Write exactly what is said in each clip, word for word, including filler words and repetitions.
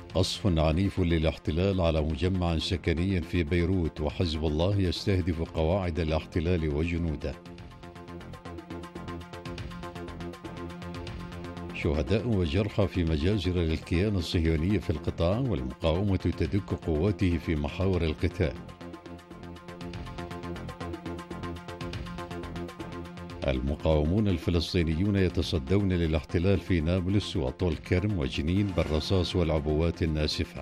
قصف عنيف للاحتلال على مجمع سكني في بيروت، وحزب الله يستهدف قواعد الاحتلال وجنوده. شهداء وجرحى في مجازر للكيان الصهيوني في القطاع، والمقاومة تدك قواته في محاور القتال. المقاومون الفلسطينيون يتصدون للاحتلال في نابلس وطول كرم وجنين بالرصاص والعبوات الناسفة.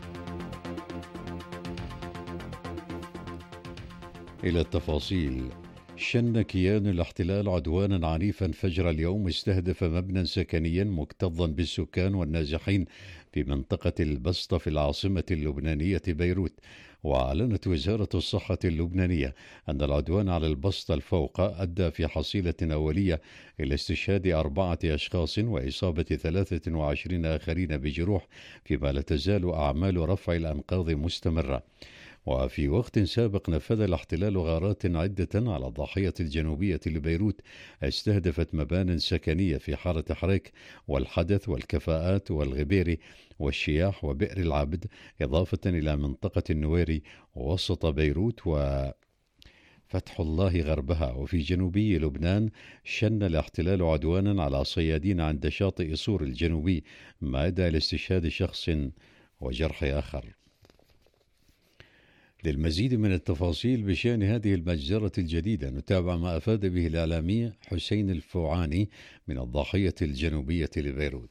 إلى التفاصيل. شن كيان الاحتلال عدوانا عنيفا فجر اليوم استهدف مبنى سكنيا مكتظا بالسكان والنازحين في منطقة البسطة في العاصمة اللبنانية بيروت. وأعلنت وزارة الصحة اللبنانية أن العدوان على البسطة الفوقة أدى في حصيلة أولية إلى استشهاد أربعة أشخاص وإصابة ثلاثة وعشرين آخرين بجروح، فيما لا تزال أعمال رفع الأنقاض مستمرة. وفي وقت سابق نفذ الاحتلال غارات عدة على الضاحية الجنوبية لبيروت، استهدفت مبان سكنية في حارة حريك والحدث والكفاءات والغبيري والشياح وبئر العبد، إضافة إلى منطقة النويري ووسط بيروت وفتح الله غربها. وفي جنوبي لبنان شن الاحتلال عدوانا على صيادين عند شاطئ صور الجنوبي، ما أدى إلى استشهاد شخص وجرح آخر. للمزيد من التفاصيل بشأن هذه المجزرة الجديدة نتابع ما أفاد به الإعلامي حسين الفوعاني من الضاحية الجنوبية لبيروت.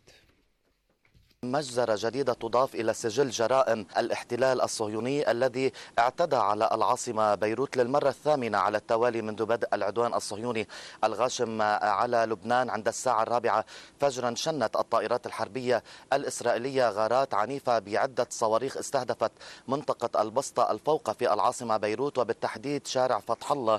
مجزرة جديدة تضاف إلى سجل جرائم الاحتلال الصهيوني الذي اعتدى على العاصمة بيروت للمرة الثامنة على التوالي منذ بدء العدوان الصهيوني الغاشم على لبنان. عند الساعة الرابعة فجرا شنت الطائرات الحربية الإسرائيلية غارات عنيفة بعدة صواريخ استهدفت منطقة البسطة الفوقة في العاصمة بيروت، وبالتحديد شارع فتح الله.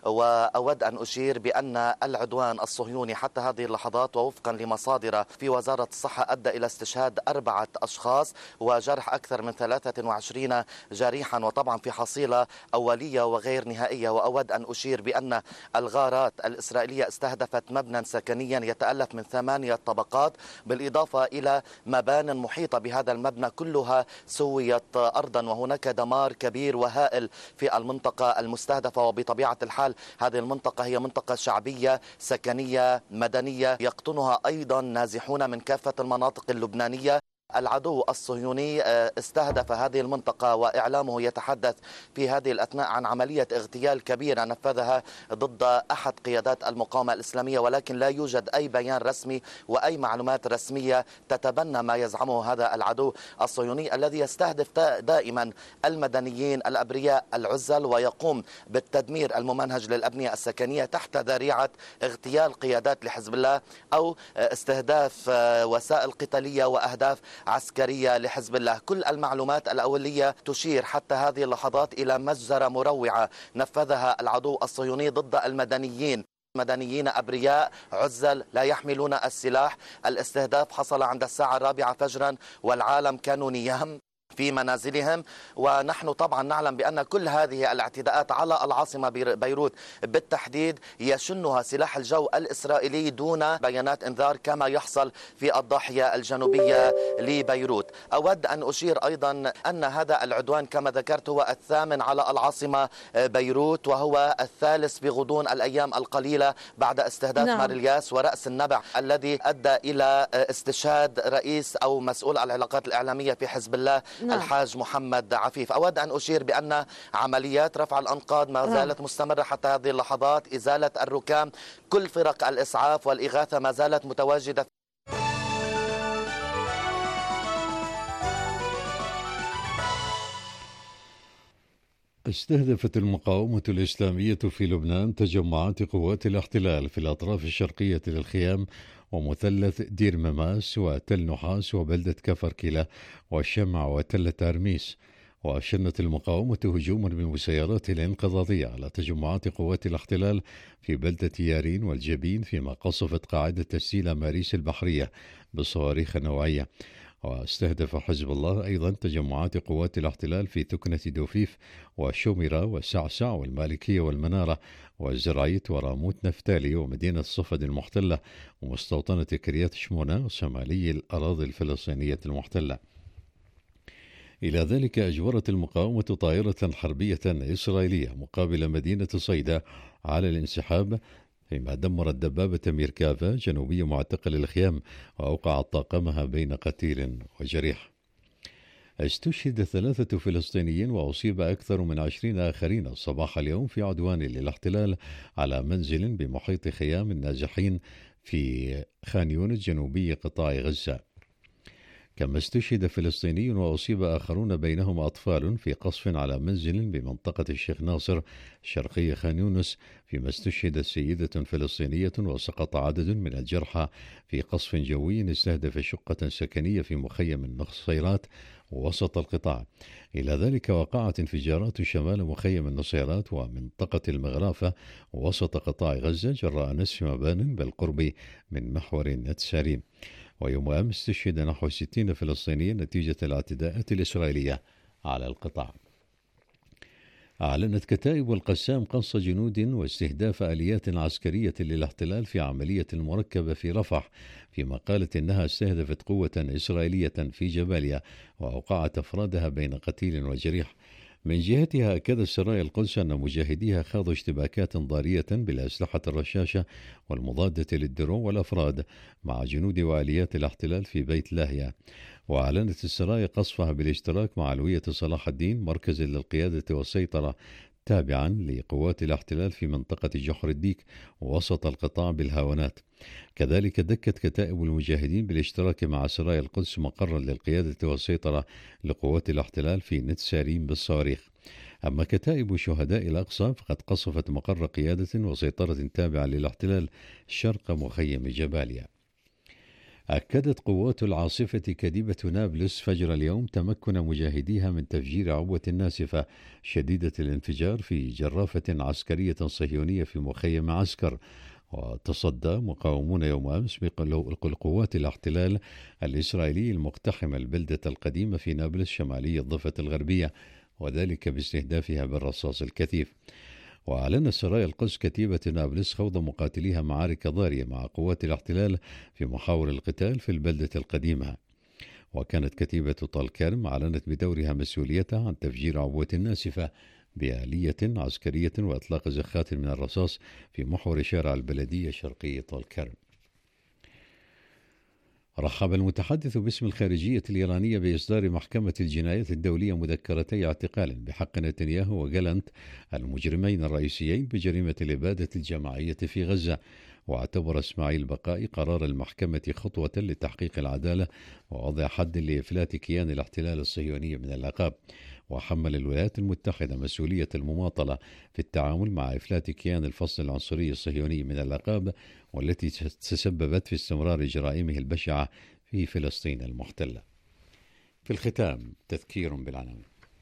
وأود أن أشير بأن العدوان الصهيوني حتى هذه اللحظات ووفقا لمصادر في وزارة الصحة أدى إلى استشهاد أربعة أشخاص وجرح أكثر من ثلاثة وعشرين جريحا، وطبعا في حصيلة أولية وغير نهائية. وأود أن أشير بأن الغارات الإسرائيلية استهدفت مبنى سكنيا يتألف من ثمانية طبقات، بالإضافة إلى مبان محيطة بهذا المبنى كلها سويت أرضا، وهناك دمار كبير وهائل في المنطقة المستهدفة. وبطبيعة الحال هذه المنطقة هي منطقة شعبية سكنية مدنية يقطنها أيضا نازحون من كافة المناطق اللبنانية. العدو الصهيوني استهدف هذه المنطقة، وإعلامه يتحدث في هذه الأثناء عن عملية اغتيال كبيرة نفذها ضد أحد قيادات المقاومة الإسلامية، ولكن لا يوجد أي بيان رسمي وأي معلومات رسمية تتبنى ما يزعمه هذا العدو الصهيوني الذي يستهدف دائما المدنيين الأبرياء العزل، ويقوم بالتدمير الممنهج للأبنية السكنية تحت ذريعة اغتيال قيادات لحزب الله أو استهداف وسائل قتالية وأهداف عسكرية لحزب الله. كل المعلومات الأولية تشير حتى هذه اللحظات إلى مجزرة مروعة نفذها العدو الصهيوني ضد المدنيين، مدنيين أبرياء عزل لا يحملون السلاح. الاستهداف حصل عند الساعة الرابعة فجرا والعالم كانوا نيام في منازلهم، ونحن طبعا نعلم بأن كل هذه الاعتداءات على العاصمة بيروت بالتحديد يشنها سلاح الجو الإسرائيلي دون بيانات إنذار كما يحصل في الضاحية الجنوبية لبيروت. أود أن أشير أيضا أن هذا العدوان كما ذكرت هو الثامن على العاصمة بيروت، وهو الثالث بغضون الأيام القليلة بعد استهداف نعم. مارلياس ورأس النبع الذي أدى إلى استشهاد رئيس أو مسؤول العلاقات الإعلامية في حزب الله نعم. الحاج محمد عفيف. أود أن أشير بأن عمليات رفع الأنقاض ما زالت مستمرة حتى هذه اللحظات، إزالة الركام، كل فرق الإسعاف والإغاثة ما زالت متواجدة. استهدفت المقاومة الإسلامية في لبنان تجمعات قوات الاحتلال في الأطراف الشرقية للخيام ومثلث دير مماس وتل نحاس وبلدة كفر كلا والشمع وتل تارميس. وشنت المقاومة هجوما بمسيرات الانقضاضية على تجمعات قوات الاحتلال في بلدة يارين والجبين، فيما قصفت قاعدة تسيل ماريس البحرية بصواريخ نوعية. واستهدف حزب الله أيضا تجمعات قوات الاحتلال في تكنة دوفيف وشومرة وسعسع والمالكية والمنارة والزرايت وراموت نفتالي ومدينة صفد المحتلة ومستوطنة كريات شمونة وشمالي الأراضي الفلسطينية المحتلة. إلى ذلك أجبرت المقاومة طائرة حربية إسرائيلية مقابل مدينة صيدا على الانسحاب، فيما دمرت دبابة ميركافا جنوبي معتقل الخيام وأوقعت طاقمها بين قتيل وجريح. استشهد ثلاثة فلسطينيين وأصيب أكثر من عشرين آخرين صباح اليوم في عدوان للاحتلال على منزل بمحيط خيام النازحين في خان يونس جنوبي قطاع غزة. كما استشهد فلسطيني وأصيب آخرون بينهم أطفال في قصف على منزل بمنطقة الشيخ ناصر شرقي خان يونس، فيما استشهدت سيدة فلسطينية وسقط عدد من الجرحى في قصف جوي استهدف شقة سكنية في مخيم النصيرات وسط القطاع. إلى ذلك وقعت انفجارات شمال مخيم النصيرات ومنطقة المغرافة وسط قطاع غزة جراء نسف مبان بالقرب من محور نتساريم. ويوم أمس استشهد نحو ستين فلسطينيا نتيجة الاعتداءات الإسرائيلية على القطاع. أعلنت كتائب القسام قصف جنود واستهداف آليات عسكرية للاحتلال في عملية مركبة في رفح، فيما قالت إنها استهدفت قوة إسرائيلية في جباليا وأوقعت أفرادها بين قتيل وجريح. من جهتها أكد سرايا القدس أن مجاهديها خاضوا اشتباكات ضارية بالأسلحة الرشاشة والمضادة للدرون والأفراد مع جنود وآليات الاحتلال في بيت لاهيا. وأعلنت السرايا قصفها بالاشتراك مع علوية صلاح الدين، مركز للقيادة والسيطرة تابعا لقوات الاحتلال في منطقة جحر الديك ووسط القطاع بالهاونات. كذلك دكت كتائب المجاهدين بالاشتراك مع سرايا القدس مقرا للقيادة والسيطرة لقوات الاحتلال في نتساريم بالصواريخ. أما كتائب شهداء الأقصى فقد قصفت مقر قيادة وسيطرة تابعة للاحتلال شرق مخيم جباليا. أكدت قوات العاصفة كتيبة نابلس فجر اليوم تمكن مجاهديها من تفجير عبوة ناسفة شديدة الانفجار في جرافة عسكرية صهيونية في مخيم عسكر. وتصدى مقاومون يوم أمس بقوات الاحتلال الإسرائيلي المقتحمة البلدة القديمة في نابلس شمالي الضفة الغربية، وذلك باستهدافها بالرصاص الكثيف. وأعلن سرايا القدس كتيبة نابلس خوض مقاتليها معارك ضارية مع قوات الاحتلال في محاور القتال في البلدة القديمة. وكانت كتيبة طال كرم أعلنت بدورها مسؤوليتها عن تفجير عبوة ناسفة بآلية عسكرية وإطلاق زخات من الرصاص في محور شارع البلدية شرقي طال كرم. رحب المتحدث باسم الخارجية الإيرانية بإصدار محكمة الجنايات الدولية مذكرتي اعتقال بحق نتنياهو وجالنت المجرمين الرئيسيين بجريمة الإبادة الجماعية في غزة. واعتبر إسماعيل بقائي قرار المحكمة خطوة لتحقيق العدالة ووضع حد لإفلات كيان الاحتلال الصهيوني من العقاب. وحمل الولايات المتحدة مسؤولية المماطلة في التعامل مع إفلات كيان الفصل العنصري الصهيوني من العقاب، والتي تسببت في استمرار جرائمه البشعة في فلسطين المحتلة. في الختام تذكير بالعناوين.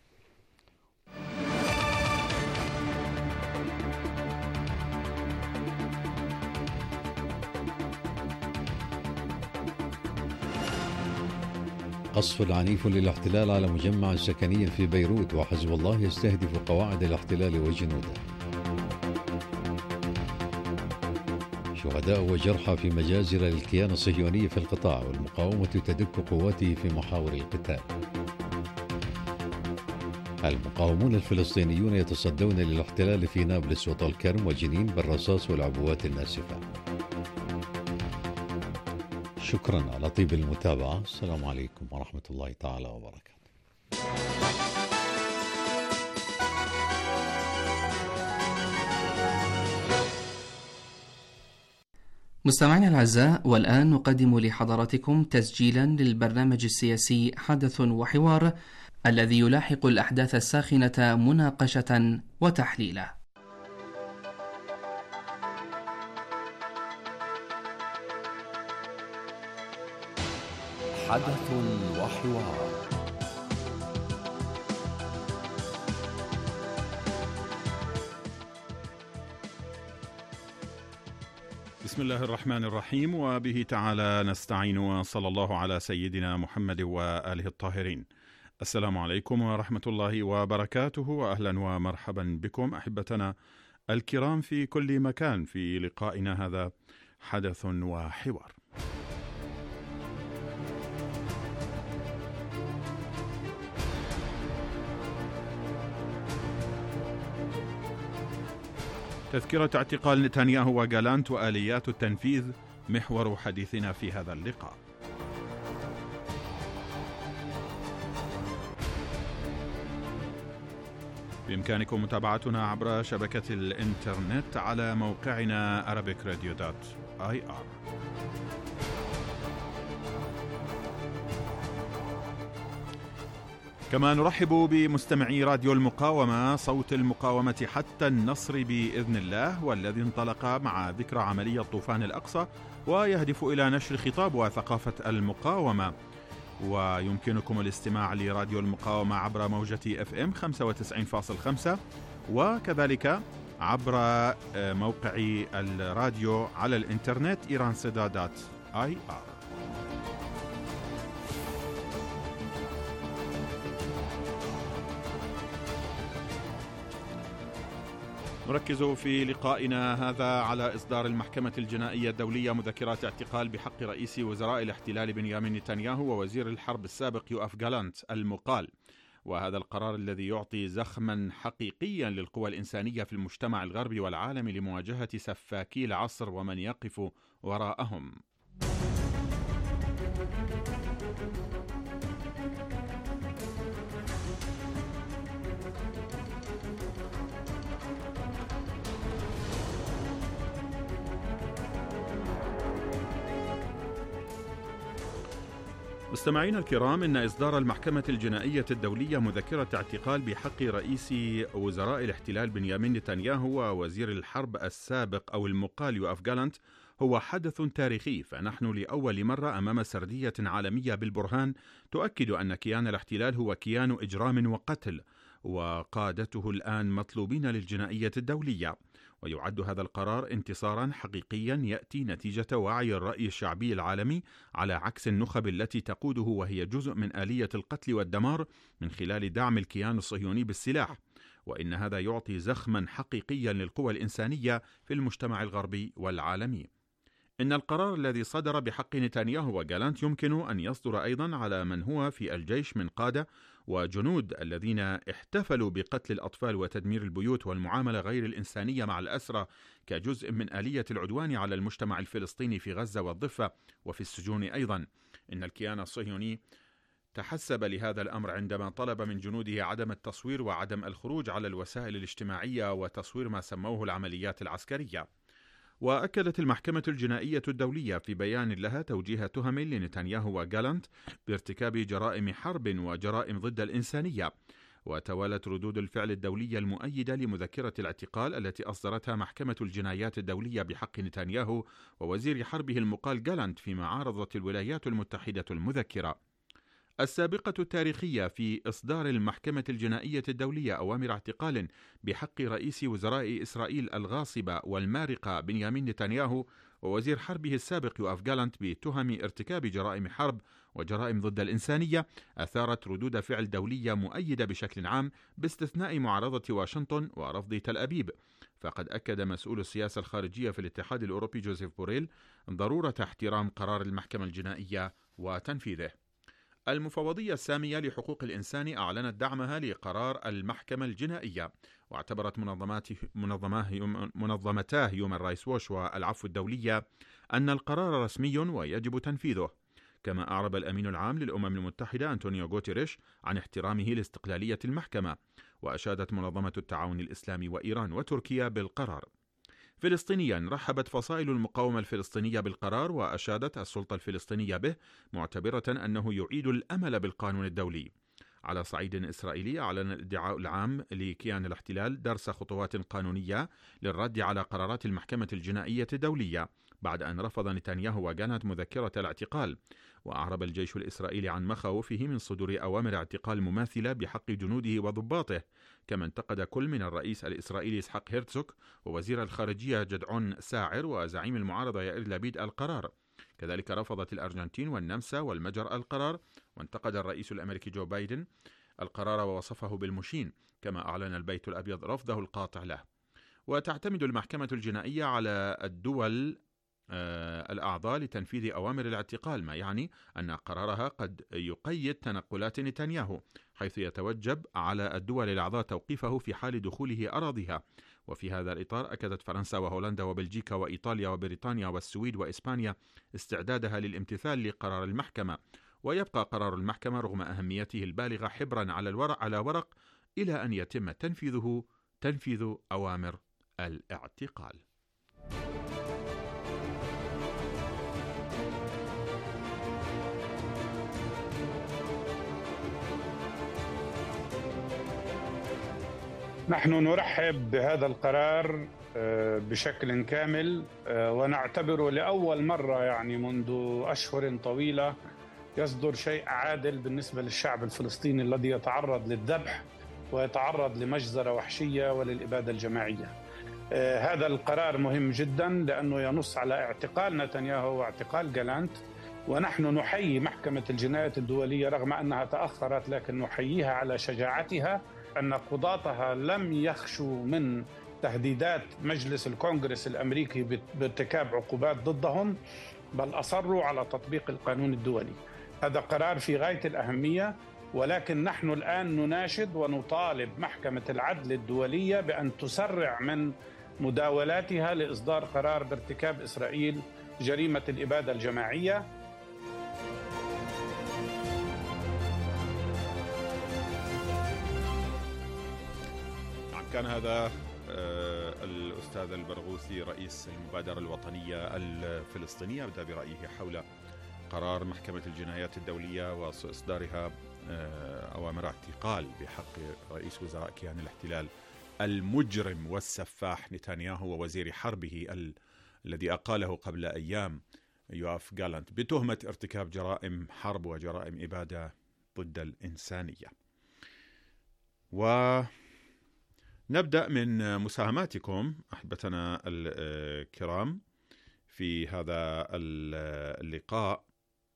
قصف عنيف للاحتلال على مجمع سكني في بيروت، وحزب الله يستهدف قواعد الاحتلال وجنوده. شهداء وجرحى في مجازر للكيان الصهيوني في القطاع، والمقاومة تدك قواته في محاور القتال. المقاومون الفلسطينيون يتصدون للاحتلال في نابلس وطال كرم وجنين بالرصاص والعبوات الناسفة. شكرا على طيب المتابعة. السلام عليكم ورحمة الله تعالى وبركاته. مستمعينا الأعزاء، والآن نقدم لحضراتكم تسجيلا للبرنامج السياسي حدث وحوار، الذي يلاحق الأحداث الساخنة مناقشة وتحليلا. حدث وحوار. بسم الله الرحمن الرحيم، وبه تعالى نستعين، وصلى الله على سيدنا محمد وآله الطاهرين. السلام عليكم ورحمة الله وبركاته، وأهلا ومرحبا بكم أحبتنا الكرام في كل مكان في لقائنا هذا حدث وحوار. تذكرة اعتقال نتنياهو وجالانت وآليات التنفيذ محور حديثنا في هذا اللقاء. بإمكانكم متابعتنا عبر شبكة الإنترنت على موقعنا arabic radio dot i r. كما نرحب بمستمعي راديو المقاومة، صوت المقاومة حتى النصر بإذن الله، والذي انطلق مع ذكرى عملية طوفان الأقصى ويهدف إلى نشر خطاب وثقافة المقاومة. ويمكنكم الاستماع لراديو المقاومة عبر موجة اف ام خمسة وتسعين فاصلة خمسة، وكذلك عبر موقع الراديو على الانترنت إيرانسيدا دوت آي آر. نركز في لقائنا هذا على إصدار المحكمة الجنائية الدولية مذكرات اعتقال بحق رئيس وزراء الاحتلال بنيامين نتنياهو ووزير الحرب السابق يوآف جالانت المقال، وهذا القرار الذي يعطي زخما حقيقيا للقوى الإنسانية في المجتمع الغربي والعالمي لمواجهة سفاكي العصر ومن يقف وراءهم. مستمعينا الكرام، إن إصدار المحكمة الجنائية الدولية مذكرة اعتقال بحق رئيس وزراء الاحتلال بنيامين نتنياهو ووزير الحرب السابق أو المقال يوآف جالانت هو حدث تاريخي، فنحن لأول مرة أمام سردية عالمية بالبرهان تؤكد أن كيان الاحتلال هو كيان إجرام وقتل، وقادته الآن مطلوبين للجنائية الدولية. ويعد هذا القرار انتصارا حقيقيا يأتي نتيجة وعي الرأي الشعبي العالمي على عكس النخب التي تقوده، وهي جزء من آلية القتل والدمار من خلال دعم الكيان الصهيوني بالسلاح. وإن هذا يعطي زخما حقيقيا للقوى الإنسانية في المجتمع الغربي والعالمي. إن القرار الذي صدر بحق نتنياهو وجالانت يمكن أن يصدر أيضا على من هو في الجيش من قادة وجنود الذين احتفلوا بقتل الأطفال وتدمير البيوت والمعاملة غير الإنسانية مع الأسرى كجزء من آلية العدوان على المجتمع الفلسطيني في غزة والضفة وفي السجون أيضا. إن الكيان الصهيوني تحسب لهذا الأمر عندما طلب من جنوده عدم التصوير وعدم الخروج على الوسائل الاجتماعية وتصوير ما سموه العمليات العسكرية. وأكدت المحكمة الجنائية الدولية في بيان لها توجيه تهم لنتنياهو وجالانت بارتكاب جرائم حرب وجرائم ضد الإنسانية. وتوالت ردود الفعل الدولية المؤيدة لمذكرة الاعتقال التي أصدرتها محكمة الجنايات الدولية بحق نتنياهو ووزير حربه المقال جالانت، فيما عارضت الولايات المتحدة المذكرة السابقة التاريخية في إصدار المحكمة الجنائية الدولية أوامر اعتقال بحق رئيس وزراء إسرائيل الغاصبة والمارقة بنيامين نتنياهو ووزير حربه السابق يوآف جالانت بتهم ارتكاب جرائم حرب وجرائم ضد الإنسانية، أثارت ردود فعل دولية مؤيدة بشكل عام باستثناء معارضة واشنطن ورفض تل أبيب. فقد أكد مسؤول السياسة الخارجية في الاتحاد الأوروبي جوزيف بوريل ضرورة احترام قرار المحكمة الجنائية وتنفيذه. المفوضية السامية لحقوق الإنسان أعلنت دعمها لقرار المحكمة الجنائية، واعتبرت منظمتا هيومن رايتس ووتش والعفو الدولية أن القرار رسمي ويجب تنفيذه. كما أعرب الأمين العام للأمم المتحدة أنطونيو غوتيريش عن احترامه لاستقلالية المحكمة، وأشادت منظمة التعاون الإسلامي وإيران وتركيا بالقرار. فلسطينيا، رحبت فصائل المقاومة الفلسطينية بالقرار وأشادت السلطة الفلسطينية به، معتبرة أنه يعيد الأمل بالقانون الدولي. على صعيد إسرائيلي، أعلن الادعاء العام لكيان الاحتلال درس خطوات قانونية للرد على قرارات المحكمة الجنائية الدولية بعد أن رفض نتنياهو وجالانت مذكرة الاعتقال. وأعرب الجيش الإسرائيلي عن مخاوفه من صدور أوامر اعتقال مماثلة بحق جنوده وضباطه. كما انتقد كل من الرئيس الإسرائيلي إسحاق هيرتزوغ ووزير الخارجية جدعون ساعر وزعيم المعارضة يائير لابيد القرار. كذلك رفضت الأرجنتين والنمسا والمجر القرار، وانتقد الرئيس الأمريكي جو بايدن القرار ووصفه بالمشين. كما أعلن البيت الأبيض رفضه القاطع له. وتعتمد المحكمة الجنائية على الدول الأعضاء لتنفيذ أوامر الاعتقال، ما يعني أن قرارها قد يقيد تنقلات نتنياهو، حيث يتوجب على الدول الأعضاء توقيفه في حال دخوله أراضيها. وفي هذا الإطار أكدت فرنسا وهولندا وبلجيكا وإيطاليا وبريطانيا والسويد وإسبانيا استعدادها للامتثال لقرار المحكمة، ويبقى قرار المحكمة رغم أهميته البالغة حبرا على الورق على ورق إلى أن يتم تنفيذه تنفيذ أوامر الاعتقال. نحن نرحب بهذا القرار بشكل كامل، ونعتبره لأول مرة يعني منذ أشهر طويلة يصدر شيء عادل بالنسبة للشعب الفلسطيني الذي يتعرض للذبح ويتعرض لمجزرة وحشية وللإبادة الجماعية. هذا القرار مهم جدا لأنه ينص على اعتقال نتنياهو واعتقال جالانت، ونحن نحيي محكمة الجنايات الدولية رغم أنها تأخرت، لكن نحييها على شجاعتها أن قضاتها لم يخشوا من تهديدات مجلس الكونغرس الأمريكي بارتكاب عقوبات ضدهم، بل أصروا على تطبيق القانون الدولي. هذا قرار في غاية الأهمية، ولكن نحن الآن نناشد ونطالب محكمة العدل الدولية بأن تسرع من مداولاتها لإصدار قرار بارتكاب إسرائيل جريمة الإبادة الجماعية. كان هذا الأستاذ البرغوثي رئيس المبادرة الوطنية الفلسطينية أبدأ برأيه حول قرار محكمة الجنايات الدولية وإصدارها أوامر اعتقال بحق رئيس وزراء كيان الاحتلال المجرم والسفاح نتنياهو ووزير حربه ال... الذي أقاله قبل أيام يوآف جالانت بتهمة ارتكاب جرائم حرب وجرائم إبادة ضد الإنسانية. ونبدأ من مساهماتكم أحبتنا الكرام في هذا اللقاء.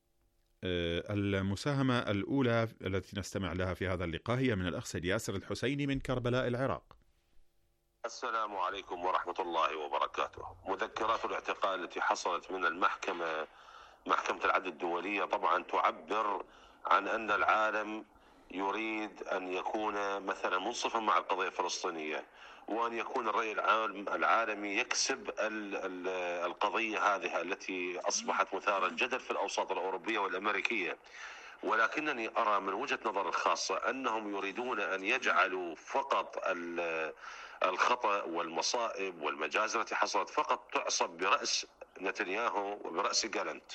المساهمة الأولى التي نستمع لها في هذا اللقاء هي من الأخ سيد ياسر الحسيني من كربلاء العراق. السلام عليكم ورحمة الله وبركاته. مذكرات الاعتقال التي حصلت من المحكمة محكمة العدل الدولية طبعا تعبر عن أن العالم يريد أن يكون مثلا منصفا مع القضية الفلسطينية، وأن يكون الرأي العالمي يكسب القضية هذه التي أصبحت مثارة جدل في الأوساط الأوروبية والأمريكية. ولكنني أرى من وجهة نظر الخاصة أنهم يريدون أن يجعلوا فقط الخطأ والمصائب والمجازر التي حصلت فقط تعصب برأس نتنياهو وبرأس جالانت،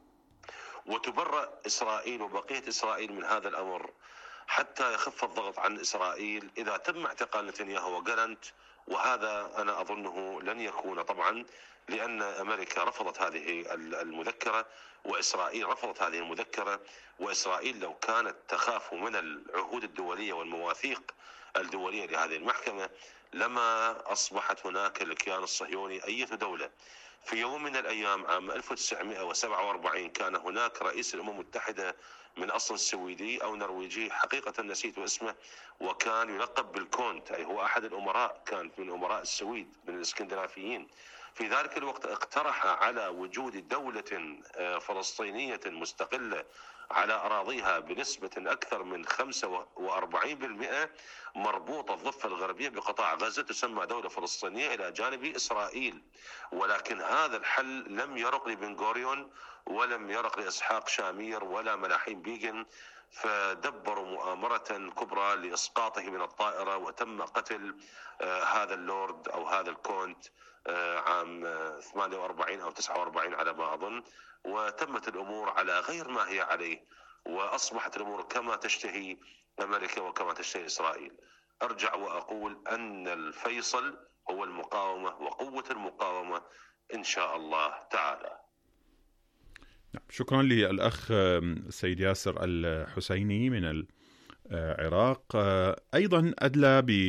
وتبرأ إسرائيل وبقية إسرائيل من هذا الأمر حتى يخف الضغط عن إسرائيل إذا تم اعتقال نتنياهو وجالانت. وهذا أنا أظنه لن يكون طبعا، لأن أمريكا رفضت هذه المذكرة وإسرائيل رفضت هذه المذكرة. وإسرائيل لو كانت تخاف من العهود الدولية والمواثيق الدولية لهذه المحكمة لما أصبحت هناك الكيان الصهيوني أي دولة. في يوم من الأيام عام ألف وتسعمائة وسبعة وأربعين كان هناك رئيس الأمم المتحدة من أصل سويدي أو نرويجي، حقيقة نسيت اسمه، وكان يلقب بالكونت، أي هو أحد الأمراء، كان من أمراء السويد من الإسكندنافيين. في ذلك الوقت اقترح على وجود دولة فلسطينية مستقلة على أراضيها بنسبة أكثر من خمسة وأربعين بالمئة مربوطة الضفة الغربية بقطاع غزة تسمى دولة فلسطينية إلى جانب إسرائيل. ولكن هذا الحل لم يرق لبن غوريون ولم يرق لإسحاق شامير ولا ملاحين بيغن، فدبروا مؤامرة كبرى لإسقاطه من الطائرة، وتم قتل آه هذا اللورد أو هذا الكونت آه عام آه ثمانية وأربعين أو تسعة وأربعين على ما أظن، وتمت الأمور على غير ما هي عليه، وأصبحت الأمور كما تشتهي أمريكا وكما تشتهي إسرائيل. أرجع وأقول أن الفيصل هو المقاومة وقوة المقاومة إن شاء الله تعالى. شكرا للأخ سيد ياسر الحسيني من العراق. أيضا أدلى ب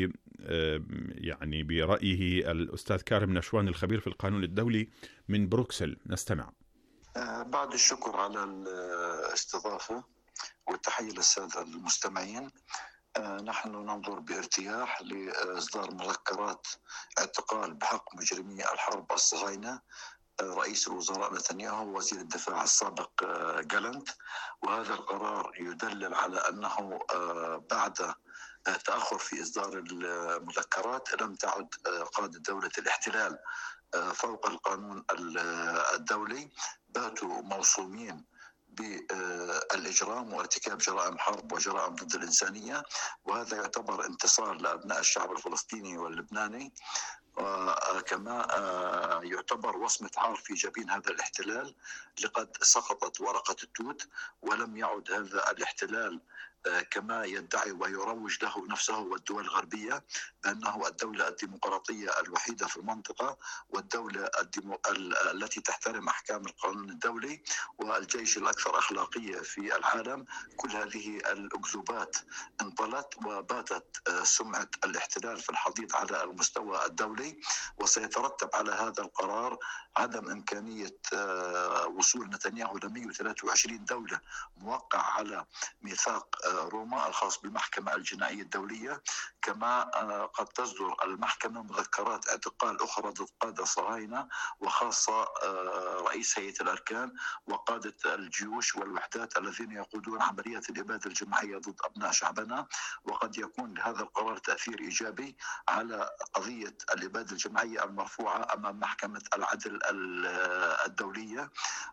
يعني برأيه الأستاذ كارم نشوان الخبير في القانون الدولي من بروكسل. نستمع. بعد الشكر على الاستضافة والتحية للسادة المستمعين، نحن ننظر بارتياح لإصدار مذكرات اعتقال بحق مجرمي الحرب الصهاينة رئيس الوزراء نتنياهو ووزير الدفاع السابق جالانت. وهذا القرار يدلل على أنه بعد تأخر في إصدار المذكرات لم تعد قادة دولة الاحتلال فوق القانون الدولي، باتوا موصومين بالإجرام وارتكاب جرائم حرب وجرائم ضد الإنسانية، وهذا يعتبر انتصار لأبناء الشعب الفلسطيني واللبناني، وكما يعتبر وصمة عار في جبين هذا الاحتلال. لقد سقطت ورقة التوت ولم يعد هذا الاحتلال كما يدعي ويروج له نفسه والدول الغربية بأنه الدولة الديمقراطية الوحيدة في المنطقة والدولة الديمو... التي تحترم أحكام القانون الدولي والجيش الأكثر أخلاقية في العالم. كل هذه الأكذوبات انطلت وباتت سمعة الاحتلال في الحضيض على المستوى الدولي، وسيترتب على هذا القرار عدم إمكانية وصول نتنياهو ل مئة وثلاثة وعشرين دولة موقع على ميثاق روما الخاص بالمحكمة الجنائية الدولية. كما قد تصدر المحكمة مذكرات اعتقال أخرى ضد قادة صهاينة، وخاصة رئيس هيئة الأركان وقادة الجيوش والوحدات الذين يقودون عمليات الإبادة الجماعية ضد أبناء شعبنا. وقد يكون لهذا القرار تأثير إيجابي على قضية الإبادة الجماعية المرفوعة أمام محكمة العدل الدولية.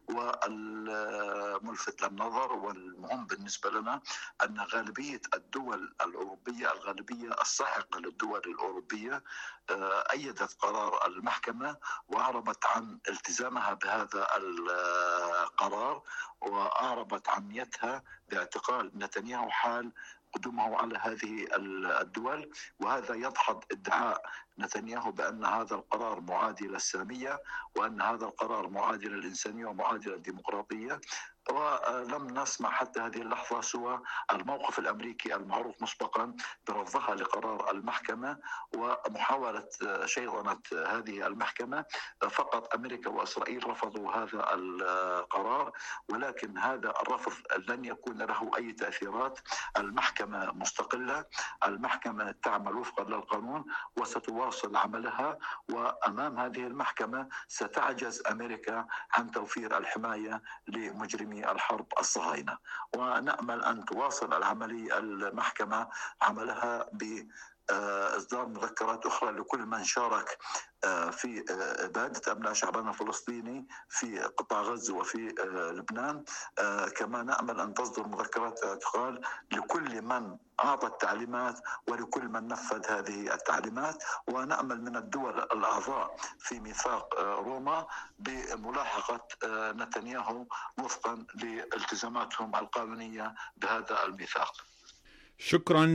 والملفت للنظر والمهم بالنسبة لنا أن غالبية الدول الأوروبية، الغالبية الساحقة للدول الأوروبية، أيدت قرار المحكمة وأعربت عن التزامها بهذا القرار، وأعربت عن نيتها باعتقال نتنياهو حال قدومه على هذه الدول. وهذا يدحض ادعاء نتنياهو بأن هذا القرار معادي للسامية، وأن هذا القرار معادي للإنسانية ومعادي للديمقراطية. ولم نسمع حتى هذه اللحظة سوى الموقف الأمريكي المعروف مسبقا برفضها لقرار المحكمة ومحاولة شيطنة هذه المحكمة. فقط أمريكا وإسرائيل رفضوا هذا القرار، ولكن هذا الرفض لن يكون له أي تأثيرات. المحكمة مستقلة، المحكمة تعمل وفقا للقانون وستواصل عملها، وأمام هذه المحكمة ستعجز أمريكا عن توفير الحماية لمجرمي الحرب الصهاينة. ونأمل أن تواصل العملية المحكمة عملها بإصدار مذكرات أخرى لكل من شارك في إبادة أبناء شعبنا الفلسطيني في قطاع غزة وفي لبنان. كما نأمل أن تصدر مذكرات اعتقال لكل من أعطى التعليمات ولكل من نفذ هذه التعليمات. ونأمل من الدول الأعضاء في ميثاق روما بملاحقة نتنياهو وفقا لالتزاماتهم القانونية بهذا الميثاق. شكرا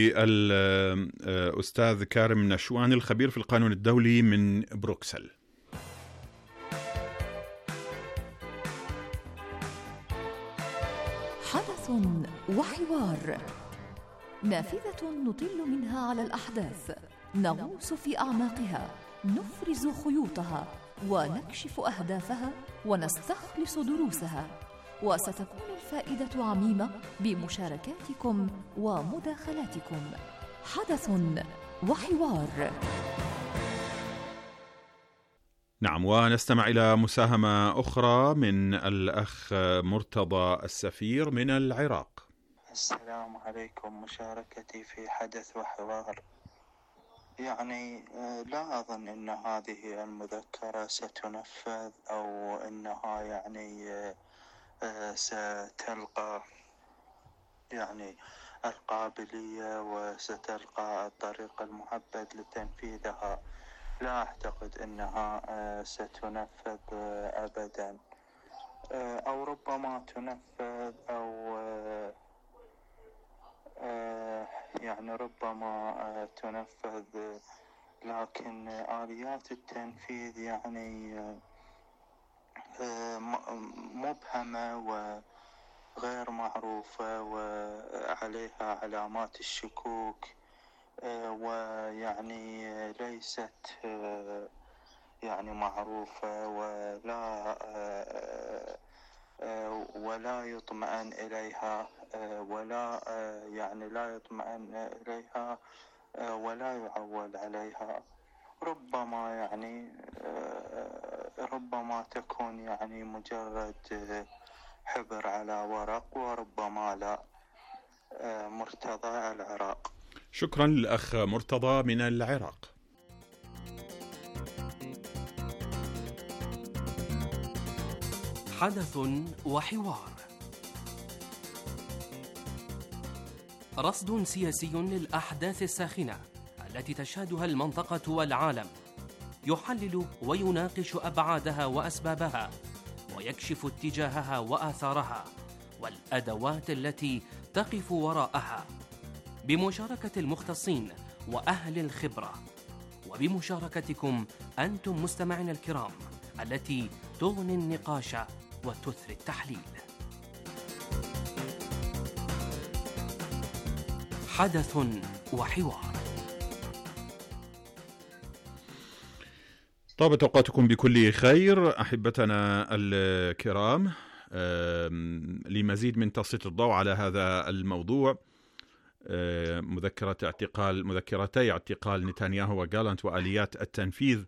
للأستاذ كارم نشوان الخبير في القانون الدولي من بروكسل. حدث وحوار، نافذة نطل منها على الأحداث، نغوص في أعماقها، نفرز خيوطها ونكشف أهدافها ونستخلص دروسها، وستكون الفائدة عميمة بمشاركاتكم ومداخلاتكم. حدث وحوار. نعم، ونستمع إلى مساهمة أخرى من الأخ مرتضى السفير من العراق. السلام عليكم. مشاركتي في حدث وحوار، يعني لا أظن أن هذه المذكرة ستنفذ أو أنها يعني ستلقى يعني القابلية وستلقى الطريق المحدد لتنفيذها. لا أعتقد أنها ستنفذ أبدا، أو ربما تنفذ أو يعني ربما تنفذ، لكن آليات التنفيذ يعني مبهمة وغير معروفة وعليها علامات الشكوك، ويعني ليست يعني معروفة ولا ولا يطمئن إليها ولا يعني لا يطمئن إليها ولا يعول عليها. ربما يعني ربما تكون يعني مجرد حبر على ورق وربما لا. مرتضى العراق. شكرا للأخ مرتضى من العراق. حدث وحوار، رصد سياسي للأحداث الساخنة التي تشهدها المنطقة والعالم، يحلل ويناقش أبعادها وأسبابها، ويكشف اتجاهها وآثارها والأدوات التي تقف وراءها، بمشاركة المختصين وأهل الخبرة، وبمشاركتكم أنتم مستمعينا الكرام التي تغني النقاش وتثري التحليل. حدث وحوار. طابت أوقاتكم بكل خير أحبتنا الكرام. لمزيد من تسليط الضوء على هذا الموضوع، مذكرة اعتقال مذكرتي اعتقال نتنياهو وجالانت وآليات التنفيذ،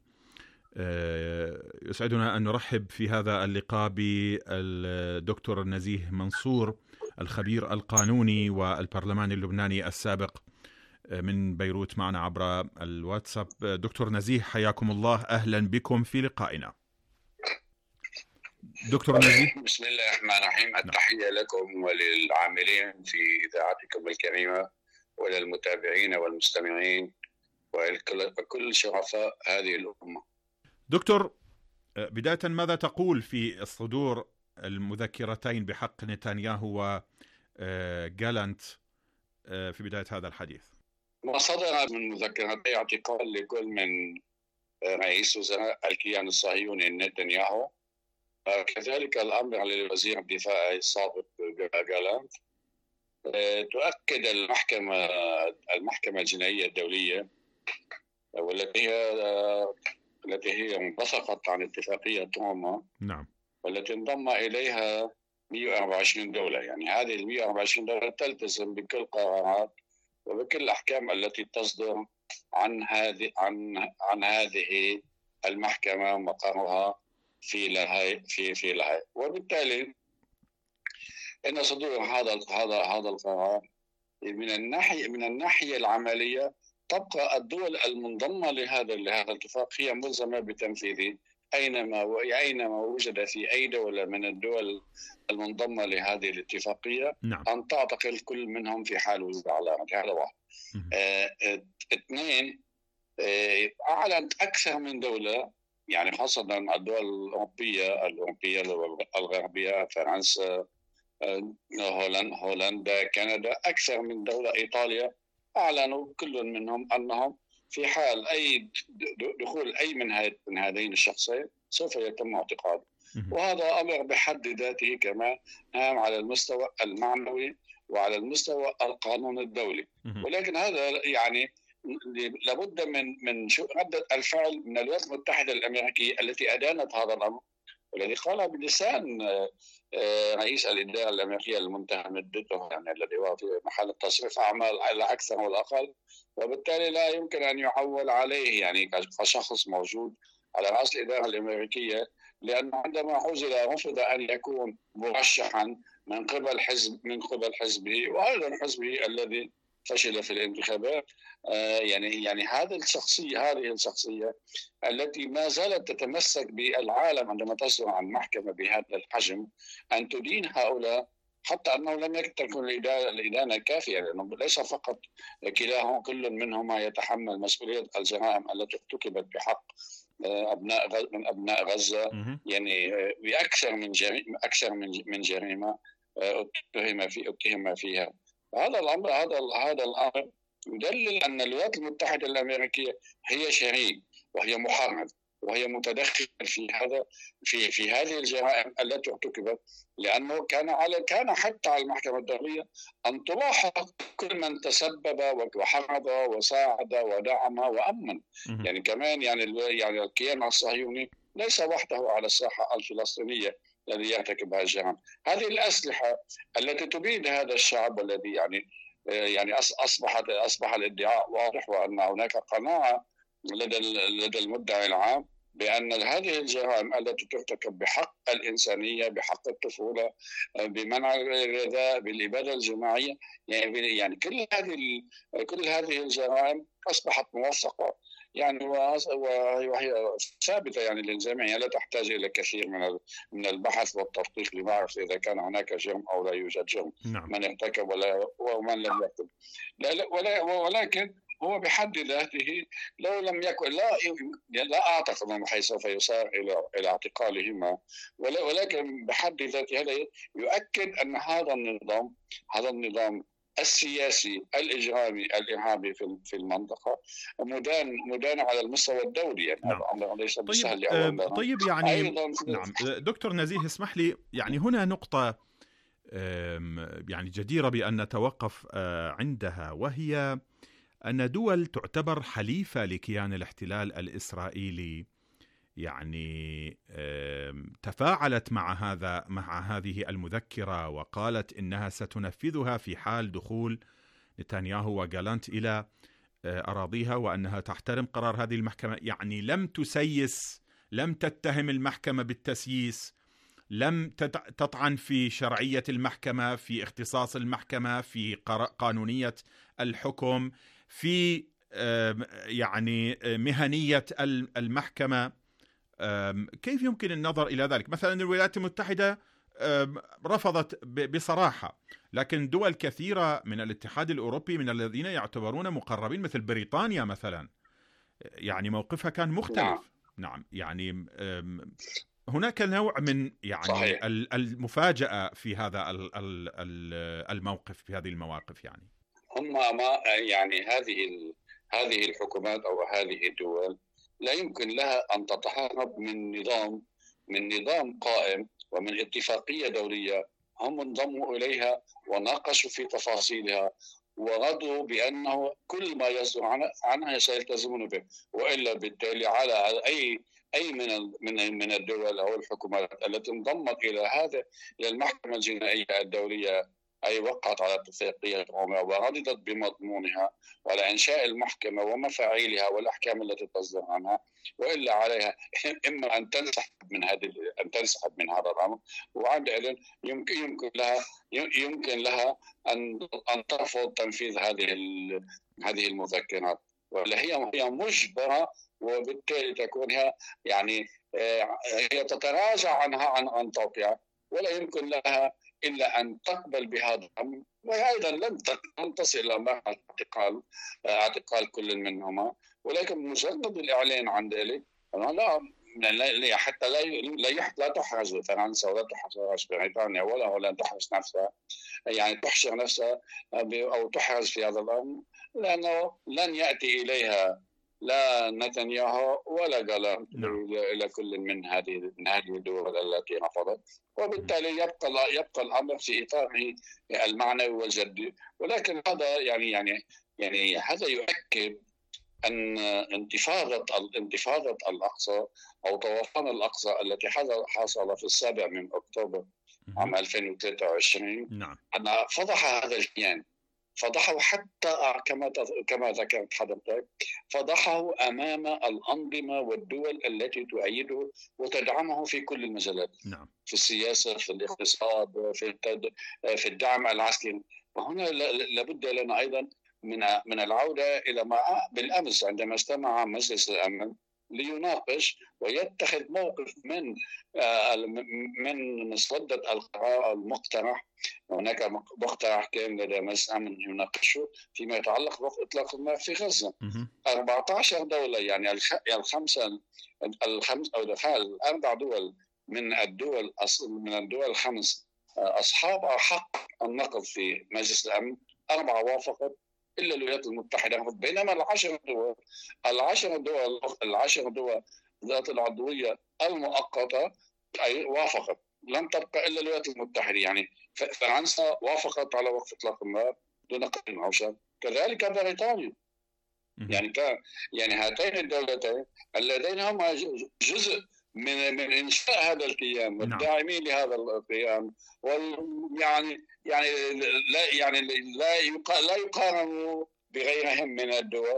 يسعدنا أن نرحب في هذا اللقاء بالدكتور نزيه منصور، الخبير القانوني والبرلماني اللبناني السابق من بيروت، معنا عبر الواتساب. دكتور نزيه حياكم الله، أهلا بكم في لقائنا. دكتور نزيه، بسم الله الرحمن الرحيم. التحية لكم وللعاملين في إذاعتكم الكريمة وللمتابعين والمستمعين وكل شرفاء هذه الأمة. دكتور، بداية ماذا تقول في الصدور المذكرتين بحق نتنياهو وجالانت في بداية هذا الحديث؟ ما صدر من مذكرتي اعتقال لكل من رئيس وزراء الكيان الصهيوني نتنياهو، كذلك الأمر لوزير الدفاع السابق جالانت، تؤكد المحكمة المحكمة الجنائية الدولية والتي هي التي هي انبثقت عن اتفاقية روما، نعم، والتي انضم إليها مئة وأربعة وعشرين دولة. يعني هذه ال مئة وأربعة وعشرين دولة تلتزم بكل قرارات وبكل الأحكام التي تصدر عن هذه عن عن هذه المحكمة مقرها في لاهاي في في لاهاي. وبالتالي ان صدور هذا هذا هذا القرار من الناحيه من الناحيه العمليه تبقى الدول المنضمه لهذا لهذا الاتفاق هي ملزمه بتنفيذه اينما اينما وجد في اي دوله من الدول المنضمه لهذه الاتفاقيه، نعم، ان تعتقل كل منهم في حال وجود علامه. هذا واحد. آه اثنين، آه اعلنت اكثر من دوله، يعني خاصة الدول الأوروبية الأوروبية الغربية، فرنسا، هولندا، كندا، أكثر من دولة، إيطاليا، أعلنوا كل منهم أنهم في حال أي دخول أي من من هذين الشخصين سوف يتم اعتقاله. وهذا أمر بحد ذاته كمان هام على المستوى المعنوي وعلى المستوى القانون الدولي. ولكن هذا يعني لابد من من ردة الفعل من الولايات المتحدة الأمريكية التي أدانت هذا الأمر، والذي قال بلسان رئيس الإدارة الأمريكية المتهم ضده، يعني الذي هو في محل تصريف أعمال على أكثر والأقل، وبالتالي لا يمكن أن يعول عليه يعني كشخص موجود على رأس الإدارة الأمريكية، لأنه عندما عزل رفض أن يكون مرشحا من قبل حزب من قبل حزبه وأيضا حزبه الذي فشل في الانتخابات. آه يعني يعني هذه الشخصية هذه الشخصية التي ما زالت تتمسك بالعالم عندما تصدر عن محكمة بهذا الحجم أن تدين هؤلاء، حتى أنه لم تكن الإدانة كافية، لأنه ليس فقط كلاهم كل منهما يتحمل مسؤولية الجرائم التي ارتكبت بحق أبناء من أبناء غزة، يعني بأكثر من جريمة أكثر من من جريمة اتهم في اتهم فيها. هذا الأمر هذا هذا الأمر يدلل أن الولايات المتحدة الأمريكية هي شريك وهي محرض وهي متدخل في هذا في في هذه الجرائم التي ارتكبت، لأنه كان على كان حتى على المحكمة الدولية أن تلاحظ كل من تسبب وحرض وساعد ودعم وأمن. يعني كمان يعني يعني الكيان الصهيوني ليس وحده على الساحة الفلسطينية الذي يرتكب هذه الجرائم. هذه الأسلحة التي تبيد هذا الشعب الذي يعني يعني أصبحت أصبح الادعاء واضح، وأن هناك قناعة لدى لدى المدعي العام بأن هذه الجرائم التي ترتكب بحق الإنسانية، بحق الطفولة، بمنع الغذاء، بالإبادة الجماعية، يعني يعني كل هذه كل هذه الجرائم أصبحت موثقة يعني وهي ثابتة يعني للجميع، لا تحتاج إلى كثير من من البحث والتدقيق لمعرفة إذا كان هناك جرم أو لا يوجد جرم. نعم. من ارتكب ولا ومن لم يرتكب. لا ولكن هو بحد ذاته لو لم يكن لا لا أعتقد أنه سوف يسار إلى إلى اعتقالهما، ولكن بحد ذاته هذا يؤكد أن هذا النظام هذا النظام السياسي الإجرامي الإرهابي في في المنطقة مدان مدان على المستوى الدولي يعني. نعم. هذا ليس طيب آه طيب يعني نعم دكتور نزيه اسمح لي يعني هنا نقطة يعني جديرة بأن نتوقف عندها، وهي أن دول تعتبر حليفة لكيان الاحتلال الإسرائيلي يعني تفاعلت مع هذا مع هذه المذكرة وقالت إنها ستنفذها في حال دخول نتنياهو وجالانت إلى أراضيها، وأنها تحترم قرار هذه المحكمة. يعني لم تسيس، لم تتهم المحكمة بالتسييس، لم تطعن في شرعية المحكمة، في اختصاص المحكمة، في قانونية الحكم، في يعني مهنية المحكمة. كيف يمكن النظر إلى ذلك؟ مثلا الولايات المتحدة رفضت بصراحة، لكن دول كثيرة من الاتحاد الأوروبي من الذين يعتبرون مقربين مثل بريطانيا مثلا يعني موقفها كان مختلف. نعم, نعم. يعني هناك نوع من يعني صحيح. المفاجأة في هذا الموقف، في هذه المواقف. يعني هم ما يعني هذه هذه الحكومات أو هذه الدول لا يمكن لها أن تتهرب من نظام من نظام قائم ومن اتفاقية دولية هم انضموا إليها وناقشوا في تفاصيلها ورضوا بأنه كل ما يصدر عنها سيلتزمون به، وإلا بالتالي على أي أي من من من الدول أو الحكومات التي انضمت إلى هذا إلى المحكمة الجنائية الدولية أي وقعت على اتفاقية روما ورضت بمضمونها وعلى إنشاء المحكمة ومفاعيلها والأحكام التي تصدر عنها، وإلا عليها إما أن تنسحب من هذه أن تنسحب من هذا الأمر، وعندئذ يمكن يمكن لها يمكن لها أن أن ترفض تنفيذ هذه هذه المذكرات، ولا هي هي مجبرة، وبالتالي تكون هي يعني هي تتراجع عنها عن عن توقيع، ولا يمكن لها إلا أن تقبل بهذا الأمر، وأيضا لن تصل إلى مرحلة اعتقال اعتقال كل منهما، ولكن مجرد الإعلان عن ذلك لا حتى لا لا لا تحرز فرنسا ولا تحرز بريطانيا ولا هولندا تحرز نفسها يعني تحشر نفسها أو تحرز في هذا الأمر، لأنه لن يأتي إليها لا نتنياهو ولا جالانت إلى كل من هذه من هذه الدول التي رفضت، وبالتالي يبقى يبقى الأمر في إطاره المعنوي والجدي. ولكن هذا يعني يعني يعني هذا يؤكد أن انتفاضة الانتفاضة الأقصى أو طوفان الأقصى التي حصل في السابع من أكتوبر عام ألفين وثلاثة وعشرين نعم. أن فضح هذا الكيان، فضحه حتى كما كما ذكرت حضرتك، فضحه أمام الأنظمة والدول التي تؤيده وتدعمه في كل المجالات. نعم. في السياسة، في الاقتصاد، في في الدعم العسكري. وهنا لابد لنا أيضا من من العودة إلى ما بالأمس عندما اجتمع مجلس الأمن ليناقش ويتخذ موقف من من مسودة القرار المقترح. هناك مقترح كان لدى مجلس الأمن يناقشه فيما يتعلق بإطلاق النار في غزة. أربعة عشر دولة يعني الخمسة الخمس أو الأربع دول من الدول من الدول الخمس أصحاب حق النقض في مجلس الأمن، أربعة وافقت إلا الولايات المتحدة، بينما العشر دول العشر دول العشر دول ذات العضوية المؤقتة أي وافقت، لم تبقى إلا الولايات المتحدة. يعني فرنسا وافقت على وقف إطلاق النار دون قيد أو شرط، كذلك بريطانيا. يعني كان يعني هاتين الدولتين اللذين هما جزء من من إنشاء هذا الكيان والداعمين لهذا الكيان، ويعني يعني لا يعني لا لا يقارنوا بغيرهم من الدول،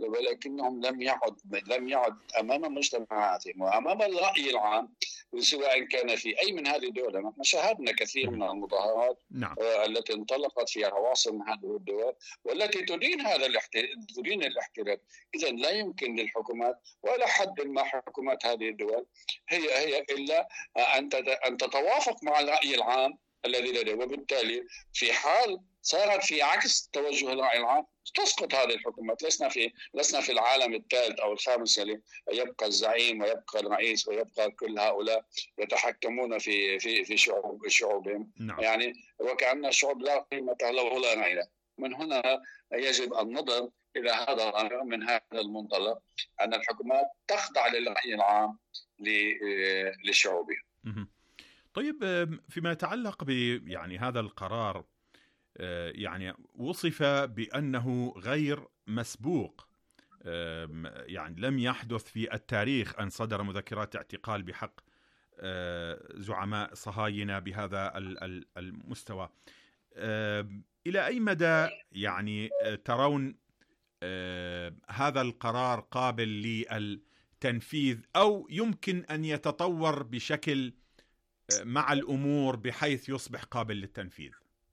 ولكنهم لم يعد لم يعد امام مجتمعاتهم وامام الراي العام، سواء كان في اي من هذه الدول. نحن شاهدنا كثير من المظاهرات نعم. التي انطلقت في عواصم هذه الدول والتي تدين هذا الاحتلال تدين الاحتلال. اذا لا يمكن للحكومات ولا حد ما حكومات هذه الدول هي هي الا ان ان تتوافق مع الراي العام الذي لديه، وبالتالي في حال صارت في عكس توجه الراي العام تسقط هذه الحكومات. لسنا في لسنا في العالم الثالث او الخامس اللي يبقى الزعيم ويبقى الرئيس ويبقى كل هؤلاء يتحكمون في في في شعوب شعوبهم. نعم. يعني وكأن الشعوب لا قيمة له ولا رأي له. من هنا يجب النظر الى هذا الامر من هذا المنطلق، ان الحكومات تخضع للرأي العام لشعوبها. طيب، فيما يتعلق ب يعني هذا القرار، يعني وصف بأنه غير مسبوق، يعني لم يحدث في التاريخ أن صدر مذكرات اعتقال بحق زعماء صهاينة بهذا المستوى. إلى أي مدى يعني ترون هذا القرار قابل للتنفيذ، أو يمكن أن يتطور بشكل مع الأمور بحيث يصبح قابل للتنفيذ؟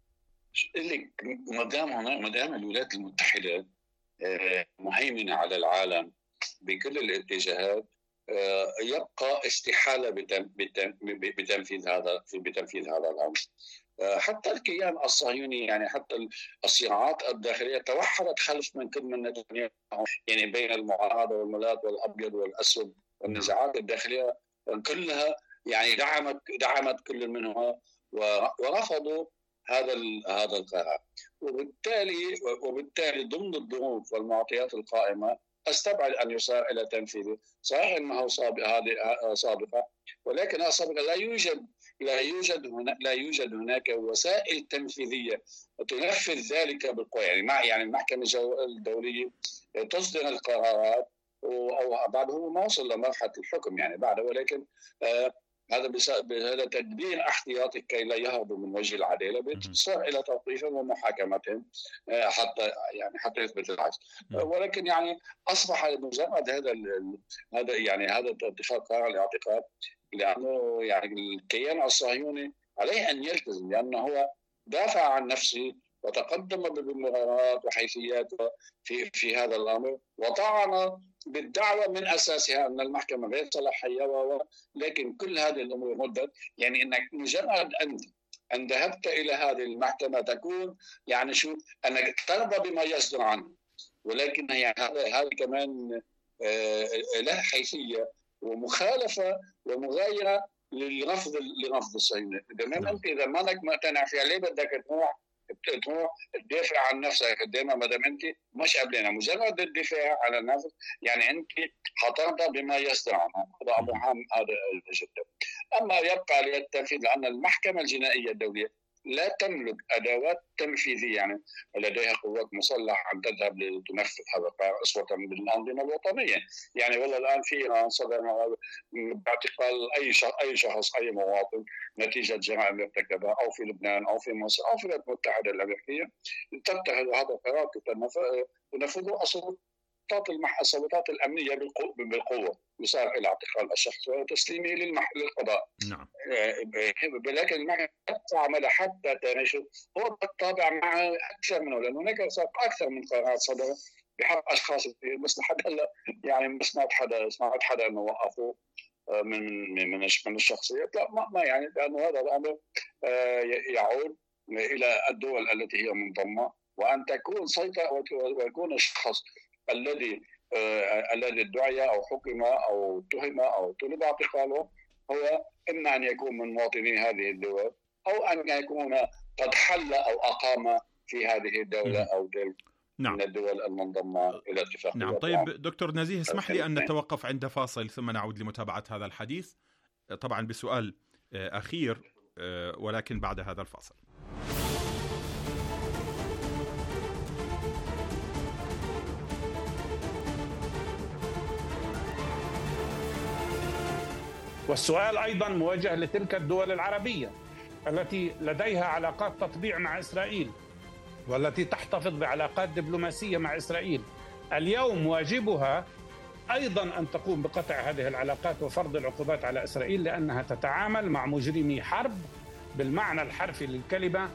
ما دام ما دام الولايات المتحدة مهيمنة على العالم بكل الاتجاهات، يبقى استحالة بتنفيذ هذا بتنفيذ هذا الأمر. حتى الكيان الصهيوني، يعني حتى الصراعات الداخلية توحدت خلف من كل من نتنياهو، يعني بين المعارضة والملاذ والأبيض والأسود، والنزاعات الداخلية كلها يعني دعمت دعمت كل منها ورفضوا هذا هذا القرار. وبالتالي وبالتالي ضمن الظروف والمعطيات القائمة استبعد ان يسار الى تنفيذه. صحيح انه هذه سابقه، ولكنها سابقه. لا يوجد لا يوجد هنا لا يوجد هناك وسائل تنفيذيه تنفذ ذلك بالقوه. يعني مع يعني المحكمه الدوليه تصدر القرارات او بعده ما وصل لمرحله الحكم يعني بعد، ولكن آه هذا بهذا تدبير احتياطي كي لا يهربوا من وجه العداله، بتصل الى توقيفهم ومحاكمتهم حتى يعني حتى يثبت العكس. ولكن يعني اصبح مجرد هذا هذا يعني هذا اتخاذ قرار الاعتقال، لانه يعني الكيان الصهيوني عليه ان يلتزم، لانه هو دافع عن نفسه وتقدم بمبررات وحيثيات في في هذا الامر، وطعن بالدعوه من اساسها ان المحكمه غير صلاحيه، لكن كل هذه الامور ردت. يعني انك مجرد انت ان ذهبت الى هذه المحكمه تكون يعني شو انك ترضى بما يصدر عنه، ولكن هي هذا هذا كمان آه له حيثيه ومخالفه ومغايره لرفض لرفض الصهيونيه. اذا انت اذا ما انك مقتنع فيها، ليه بدك تروح تروح تدافع عن نفسك قدامها ما دام انت مش قبلنا؟ مجرد الدفاع عن النفس يعني انت حترضى بما يصدر عنها. هذا امر هام هذا جدا. اما يبقى للتنفيذ، لان المحكمه الجنائيه الدوليه لا تملك ادوات تنفيذيه، يعني لديها قوات مسلحه ان تذهب لتنفذ هذا القرار اسوه بالانظمه الوطنيه. يعني والله الان في ايران صدر باعتقال اي شخص اي شخص اي مواطن نتيجه جرائم ارتكبها، او في لبنان او في مصر او في الولايات المتحده الامريكيه، تتخذ هذا القرار تنفذه السلطات السلطات الامنيه بالقوه، يسار الى اعتقال الشخص وتسليمه للقضاء. نعم. ولكن المحكمه تعمل حتى تاريخه هو بالطبع مع اكثر منه، لان هناك اكثر من قرارات صدرت بحق اشخاص كثير، بس لحد هلا يعني ما سمعت حدا سمعت حدا انه وقفوا من من من الشخصيات. لا ما, ما يعني، لانه هذا الامر يعود الى الدول التي هي منضمه، وان تكون سيطره ويكون الشخص الذي آه الذي ادعي او حكم او اتهم او طلب اعتقاله هو اما ان يكون من مواطني هذه الدول، او ان يكون قد حل او اقام في هذه الدوله او دول نعم. من الدول المنضمه الى اتفاقيه. نعم. طيب دكتور نزيه، اسمح لي ان نتوقف عند فاصل ثم نعود لمتابعه هذا الحديث، طبعا بسؤال اخير ولكن بعد هذا الفاصل. والسؤال أيضا موجه لتلك الدول العربية التي لديها علاقات تطبيع مع إسرائيل، والتي تحتفظ بعلاقات دبلوماسية مع إسرائيل. اليوم واجبها أيضا أن تقوم بقطع هذه العلاقات وفرض العقوبات على إسرائيل، لأنها تتعامل مع مجرمي حرب بالمعنى الحرفي للكلمة.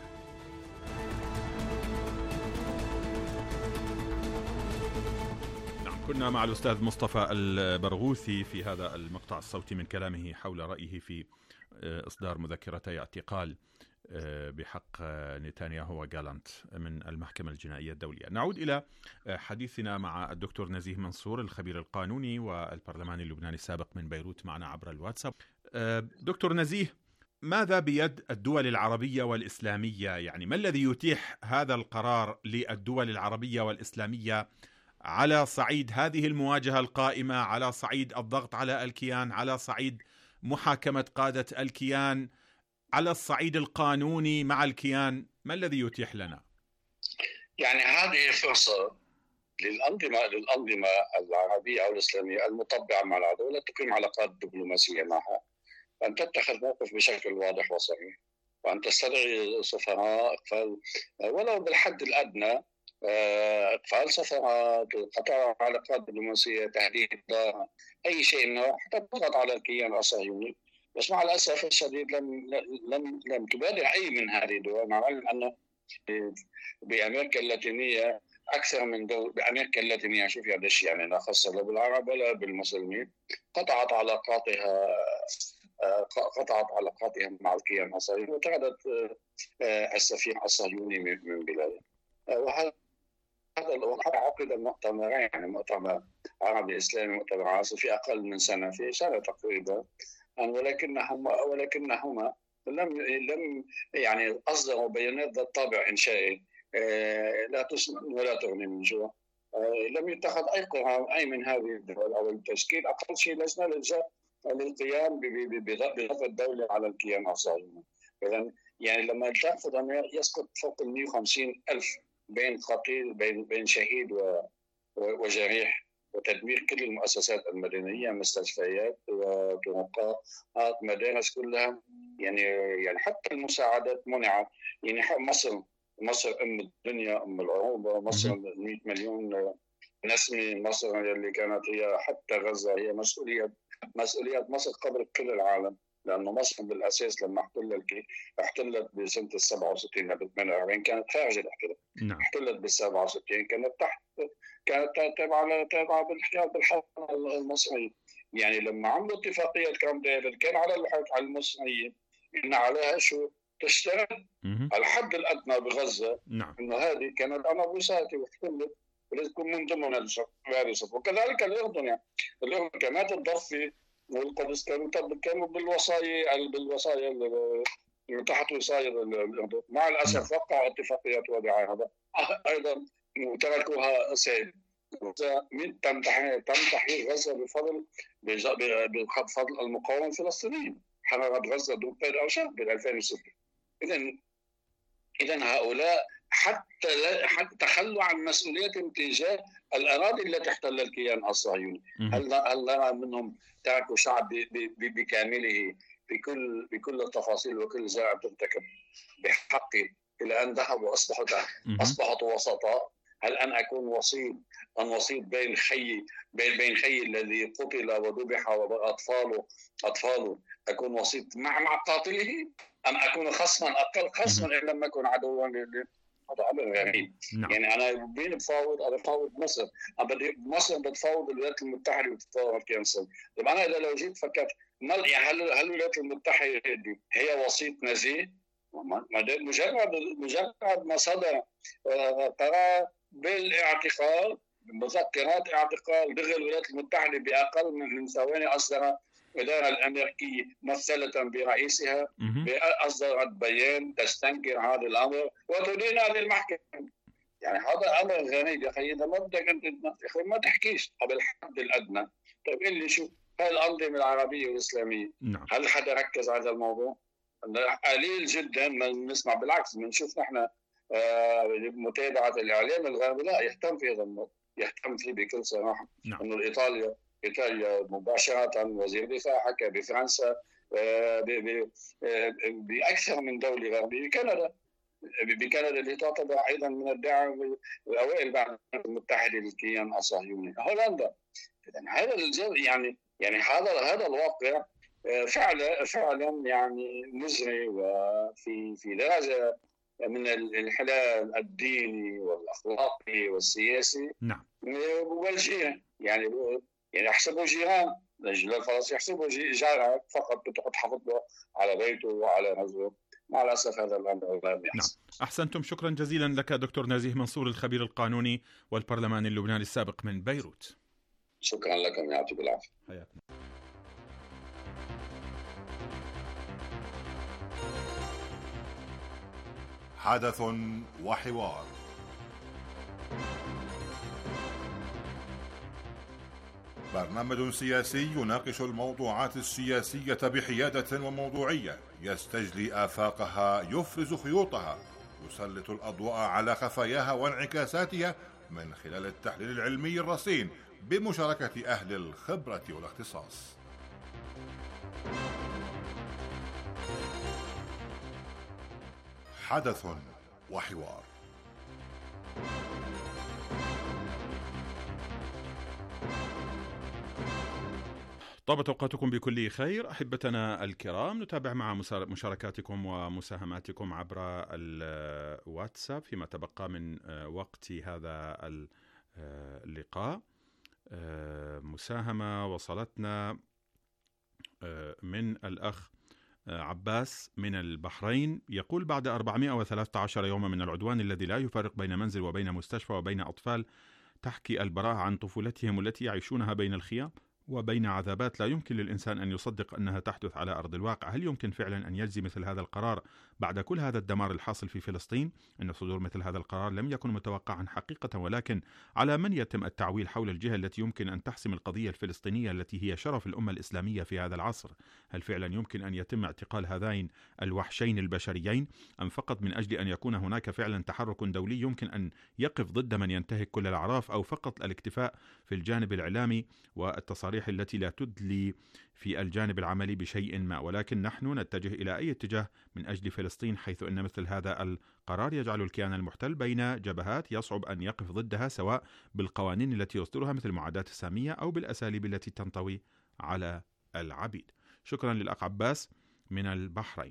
كنا مع الأستاذ مصطفى البرغوثي في هذا المقطع الصوتي من كلامه حول رأيه في إصدار مذكرتي اعتقال بحق نتنياهو وجالانت من المحكمة الجنائية الدولية. نعود إلى حديثنا مع الدكتور نزيه منصور، الخبير القانوني والبرلماني اللبناني السابق من بيروت، معنا عبر الواتساب. دكتور نزيه، ماذا بيد الدول العربية والإسلامية؟ يعني ما الذي يتيح هذا القرار للدول العربية والإسلامية على صعيد هذه المواجهة القائمة، على صعيد الضغط على الكيان، على صعيد محاكمة قادة الكيان، على الصعيد القانوني مع الكيان؟ ما الذي يتيح لنا؟ يعني هذه فرصة للأنظمة للأنظمة العربية أو الإسلامية المطبعة مع العدو لا تقيم علاقات دبلوماسية معها، أن تتخذ موقف بشكل واضح وصريح، وأن تستدعي سفراء ولو بالحد الأدنى، إقفال سفارات، قطع علاقات دبلوماسية، تهديد، أي شيء منه حتى تضغط على الكيان الصهيوني. بس مع الأسف الشديد لم لم لم تبادر أي من هذه الدول، مع العلم أن بأمريكا اللاتينية أكثر من دول بأمريكا اللاتينية، شوف هذا الشيء يعني لا خاصة لا بالعرب ولا بالمسلمين، قطعت علاقاتها قطعت علاقاتها مع الكيان الصهيوني وطردت السفير الصهيوني من بلاده. وهذا هذا عقد المؤتمرين، يعني مؤتمر عربي إسلامي مؤتمر عاصي في أقل من سنة، في سنة تقريبا، ولكنهما ولكنهما لم لم يعني أصدروا بيانات ذات طابع إنشائي لا تسمن ولا تغني من جوع. لم يتخذ أي قرار أي من هذه الدول أو التشكيل أقل شيء لجنة للجأ للقيام بضغط الدولة على الكيان الصهيوني. إذن يعني لما تأخذ أن يسقط فوق ال مئة وخمسين ألف بين قتيل بين بين شهيد وجريح، وتدمير كل المؤسسات المدنيه، مستشفيات وطرقات، مدارس كلها، يعني يعني حتى المساعدات منعت. يعني مصر مصر ام الدنيا، ام العروبه، مصر مئة مليون نسمه، مصر اللي كانت هي حتى غزه هي مسؤوليه مسؤوليه مصر قبل كل العالم، لأنه مصر بالأساس لما احتلت احتلت بسنة السبعة وستين قبل ثمانية وأربعين كانت خارج الاحتلال. نعم. احتلت بالسبعة وستين كانت تحت كانت تابعة تابعة بالاحتلال بالحرب المصري. يعني لما عملوا اتفاقية كامب ديفيد كان على الحرب على المصريين إن عليها شو تشترط الحد الأدنى بغزة. نعم. إنه هذه كانت أنا بوساتي واحتلت ولازم تكون من ضمن الصف. وكذلك الأردن، يعني الأردن كانت تضفي والقدس كانوا كانوا بالوصايا بالوصايا اللي تحت وصايا الأردن. مع الأسف وقعوا اتفاقيات وداعا هذا أيضا وتركوها سائل. تم تحرير تم تحرير غزة بفضل بفضل المقاومة الفلسطينيين، حررت غزة دون قيد أو شرط بال ألفين وستة. إذن إذن هؤلاء حتى حتى تخلوا عن مسؤوليتهم تجاه الأراضي التي احتل الكيان الصهيوني. هل هل نرى منهم تركوا شعب بكامله بكل بكل التفاصيل وكل زرع ترتكب بحقه إلى أن ذهبوا أصبحوا أصبحوا وسطاء؟ هل أن أكون وسيط أن وسيط بين خي بين بين خي الذي قتل وذبح وأطفاله أطفاله أكون وسيط مع مع قاتله، أم أكون خصما أقل خصما إن لم أكن عدوا؟ هذا أمر غريب. نعم. يعني أنا بين بفاوض أنا بفاوض مصر، بدي مصر بتفاوض الولايات المتحدة وتتفاوض الكنسل. طب أنا إذا لو جيت فكرت هل هل الولايات المتحدة هي وسيط نزيه؟ مجرد مجرد ما صدر قرار بالاعتقال، مذكرات اعتقال دغري الولايات المتحدة بأقل من ثواني أصدر الإدارة الأمريكية ممثلة برئيسها أصدرت بيان تستنكر هذا الأمر وتدين هذه المحكمة. يعني هذا أمر غريب يا أخي. إذا ما بدك أنت ما تحكيش قبل الحد الأدنى. طيب اللي شو هاي الأنظمة العربية والإسلامية، هل حدا ركز على هذا الموضوع؟ قليل جدا ما نسمع، بالعكس بنشوف نحن متابعة الإعلام الغربي لا يهتم في هذا الموضوع، يهتم فيه بكل صراحة. نعم. إنه إيطاليا إيطاليا مباشرة وزير دفاع حكى بفرنسا بأكثر من دولة غربية، كندا بكندا اللي تعتبر أيضا من الدعم الأوائل بعد الولايات المتحدة للكيان الصهيوني. هولندا. هذا الجو يعني يعني هذا هذا الواقع فعلا فعلا يعني مزري وفي في درجة من الانحلال الديني والأخلاقي والسياسي. نعم. والجيران يعني يعني يحسبوا جيران الجيران الفرنسي يحسبوا جارك فقط بتقعد تحافظ له على بيته وعلى نزله. مع الأسف هذا الأمر لا يحصل. نعم. أحسنتم، شكرا جزيلا لك دكتور نزيه منصور الخبير القانوني والبرلماني اللبناني السابق من بيروت. شكرا لكم، يعطيك العافية. حياتنا. حدث وحوار. برنامج سياسي يناقش الموضوعات السياسية بحيادة وموضوعية، يستجلي آفاقها، يفرز خيوطها، يسلط الأضواء على خفاياها وانعكاساتها من خلال التحليل العلمي الرصين بمشاركة أهل الخبرة والاختصاص. حدث وحوار. طابت أوقاتكم بكل خير أحبتنا الكرام. نتابع مع مشاركاتكم ومساهماتكم عبر الواتساب فيما تبقى من وقت هذا اللقاء. مساهمة وصلتنا من الأخ عباس من البحرين، يقول: بعد أربعمائة وثلاثة عشر يوما من العدوان الذي لا يفرق بين منزل وبين مستشفى وبين أطفال تحكي البراءة عن طفولتهم التي يعيشونها بين الخيام وبين عذابات لا يمكن للإنسان أن يصدق أنها تحدث على أرض الواقع، هل يمكن فعلا أن يجزي مثل هذا القرار بعد كل هذا الدمار الحاصل في فلسطين؟ إن صدور مثل هذا القرار لم يكن متوقعا حقيقة، ولكن على من يتم التعويل حول الجهة التي يمكن أن تحسم القضية الفلسطينية التي هي شرف الأمة الإسلامية في هذا العصر؟ هل فعلا يمكن أن يتم اعتقال هذين الوحشين البشريين، أم فقط من أجل أن يكون هناك فعلا تحرك دولي يمكن أن يقف ضد من ينتهك كل الأعراف، أو فقط الاكتفاء في الجانب الإعلامي والتصاريح التي لا تدلي في الجانب العملي بشيء ما؟ ولكن نحن نتجه إلى أي اتجاه من أجل فلسطين، حيث أن مثل هذا القرار يجعل الكيان المحتل بين جبهات يصعب أن يقف ضدها، سواء بالقوانين التي يصدرها مثل المعاداة السامية أو بالأساليب التي تنطوي على العبيد. شكرا للأخ عباس من البحرين.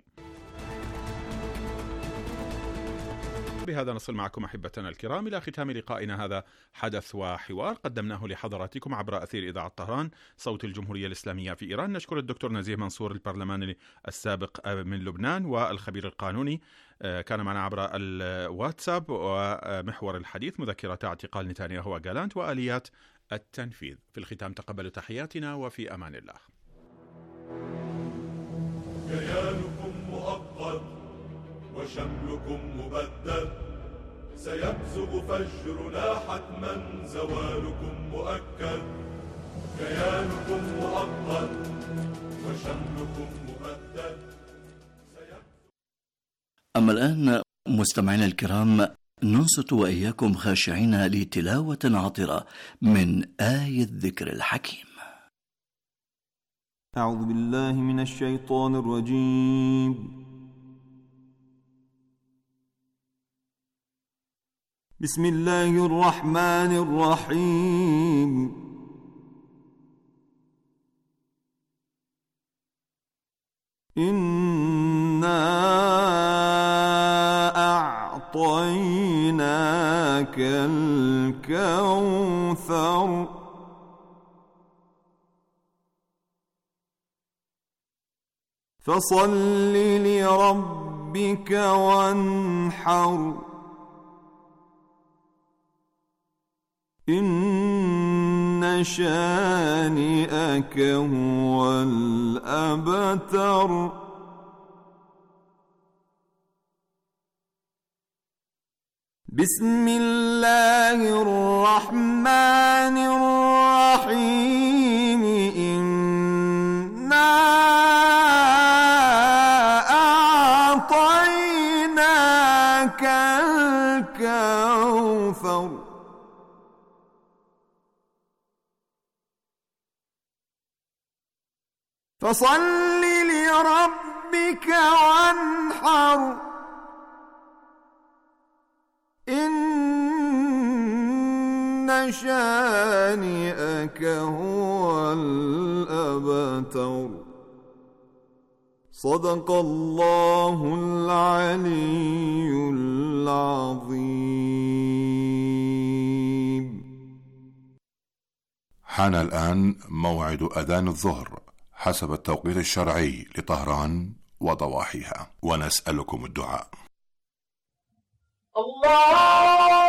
بهذا نصل معكم أحبتنا الكرام إلى ختام لقائنا هذا حدث وحوار قدمناه لحضراتكم عبر أثير إذاعة طهران صوت الجمهورية الإسلامية في إيران. نشكر الدكتور نزيه منصور البرلماني السابق من لبنان والخبير القانوني، كان معنا عبر الواتساب. ومحور الحديث مذكرة اعتقال نتنياهو وجالانت وآليات التنفيذ. في الختام تقبلوا تحياتنا وفي أمان الله. كيانكم مؤقت وشملكم مبدد، سيبزغ فجرنا حتما زوالكم مؤكد. كيانكم مؤقت وشملكم مبدد. أما الآن مستمعينا الكرام، ننصت وإياكم خاشعين لتلاوة عطرة من آية الذكر الحكيم. أعوذ بالله من الشيطان الرجيم. بسم الله الرحمن الرحيم. إنا أعطيناك الكوثر فصل لربك وانحر إن شانئك هو الأبتر. بسم الله الرحمن الرحيم. إنا أعطيناك الكوثر فصل لربك وانحر إن شانئك هو الأبتر. صدق الله العلي العظيم. حان الآن موعد أذان الظهر حسب التوقيت الشرعي لطهران وضواحيها، ونسألكم الدعاء. الله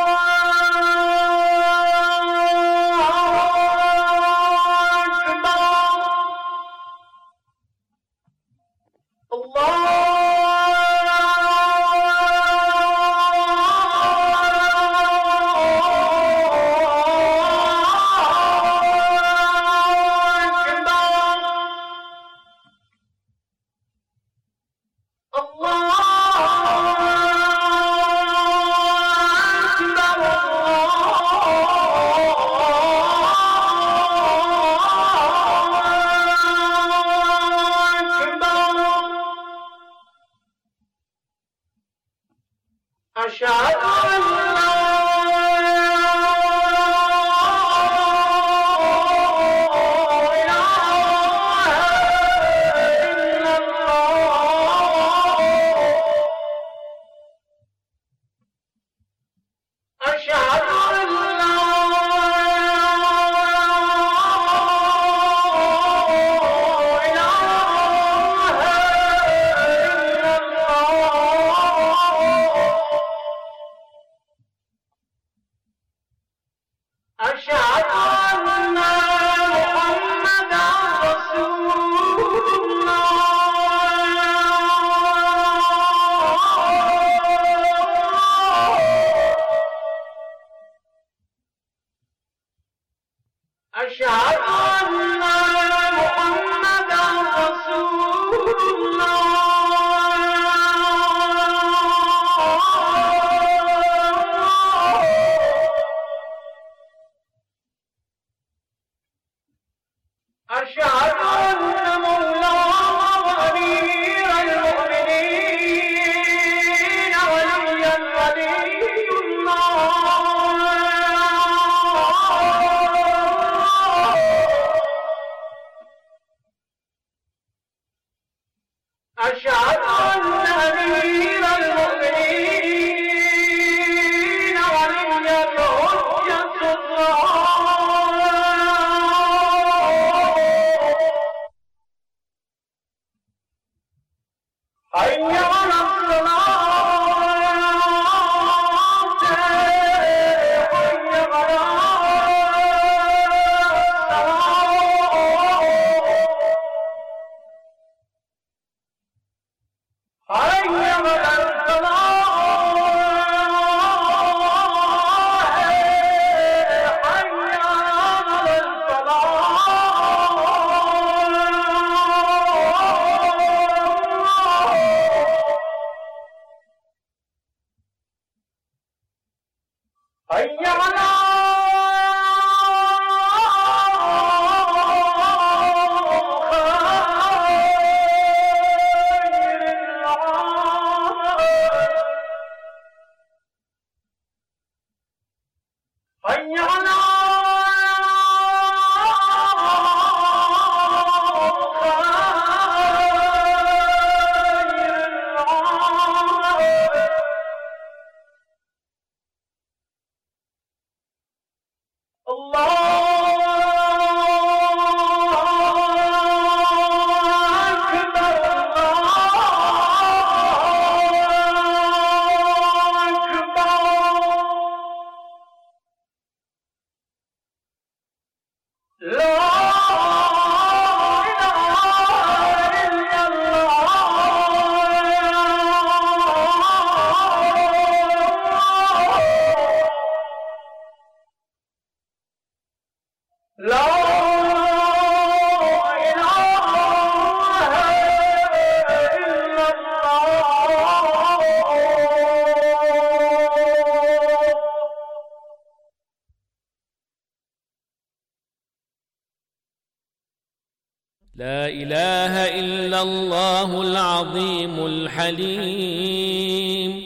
لا إله إلا الله العظيم الحليم،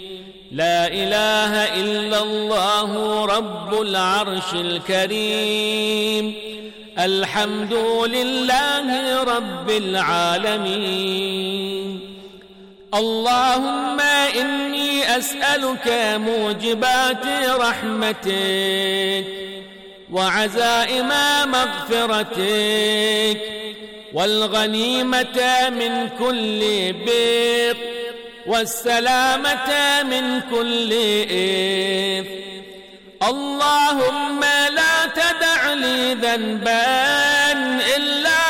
لا إله إلا الله رب العرش الكريم. الحمد لله رب العالمين. اللهم إني أسألك موجبات رحمتك وعزائم مغفرتك والغنيمة من كل بر والسلامة من كل إثم. اللهم لا تدع لي ذنبا إلا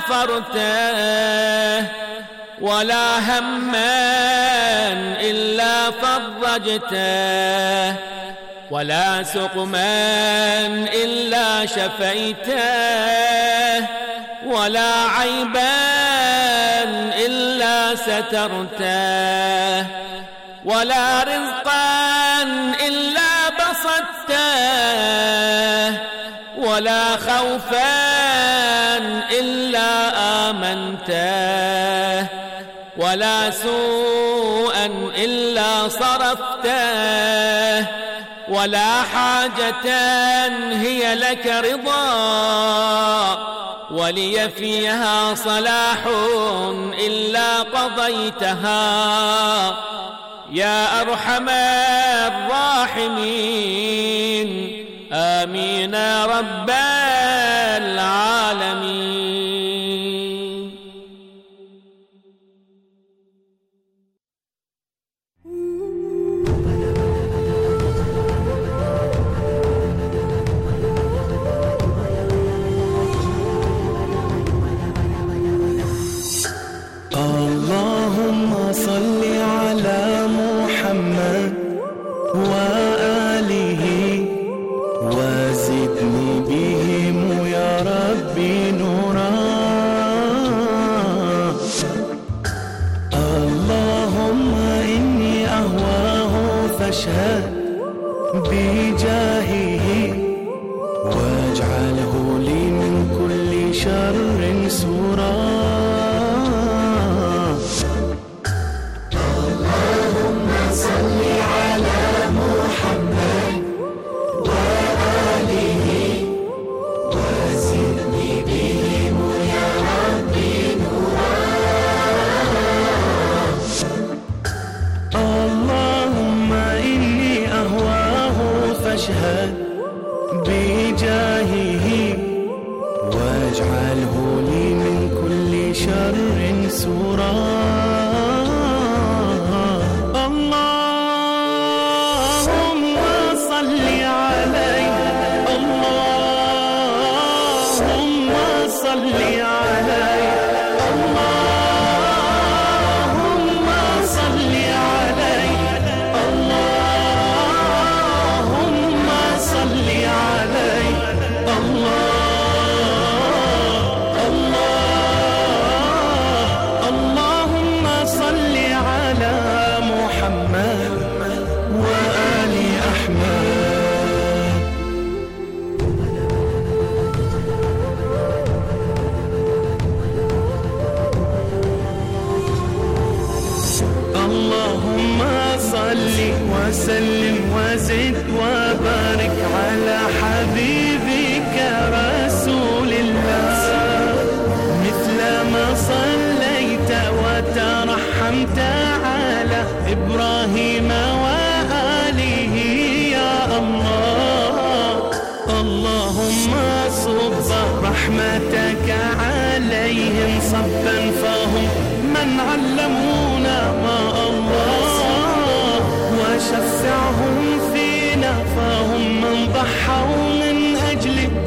غفرته ولا هما إلا فرجته ولا سقما إلا شفيته ولا عيبا إلا سترته ولا رزقا إلا بسطته ولا خوفا إلا آمنته ولا سوءا إلا صرفته ولا حاجة هي لك رضا ولي فيها صلاح إلا قضيتها يا أرحم الراحمين. آمين يا رب العالمين. اللهم صل على محمد وآله وزدني بهم يا ربي نورا. اللهم إني أهواه فاشهد بجاهه واجعله لي من كل شر سورا. فاشهد بجاهه واجعله لي من كل شر سورا. اللهم صل عليه اللهم صل عليه اللهم صل عليه اللهم صل عليه الله الله اللهم صل على محمد وآل أحمد. اللهم صل وسلم وزد وبارك على حبيبك رسول الله. مثل ما صليت وترحمت على إبراهيم وآله يا الله. اللهم صب رحمتك عليهم صبا فهم من علمونا ما الله وشفعهم فينا فهم من ضحوا من أجل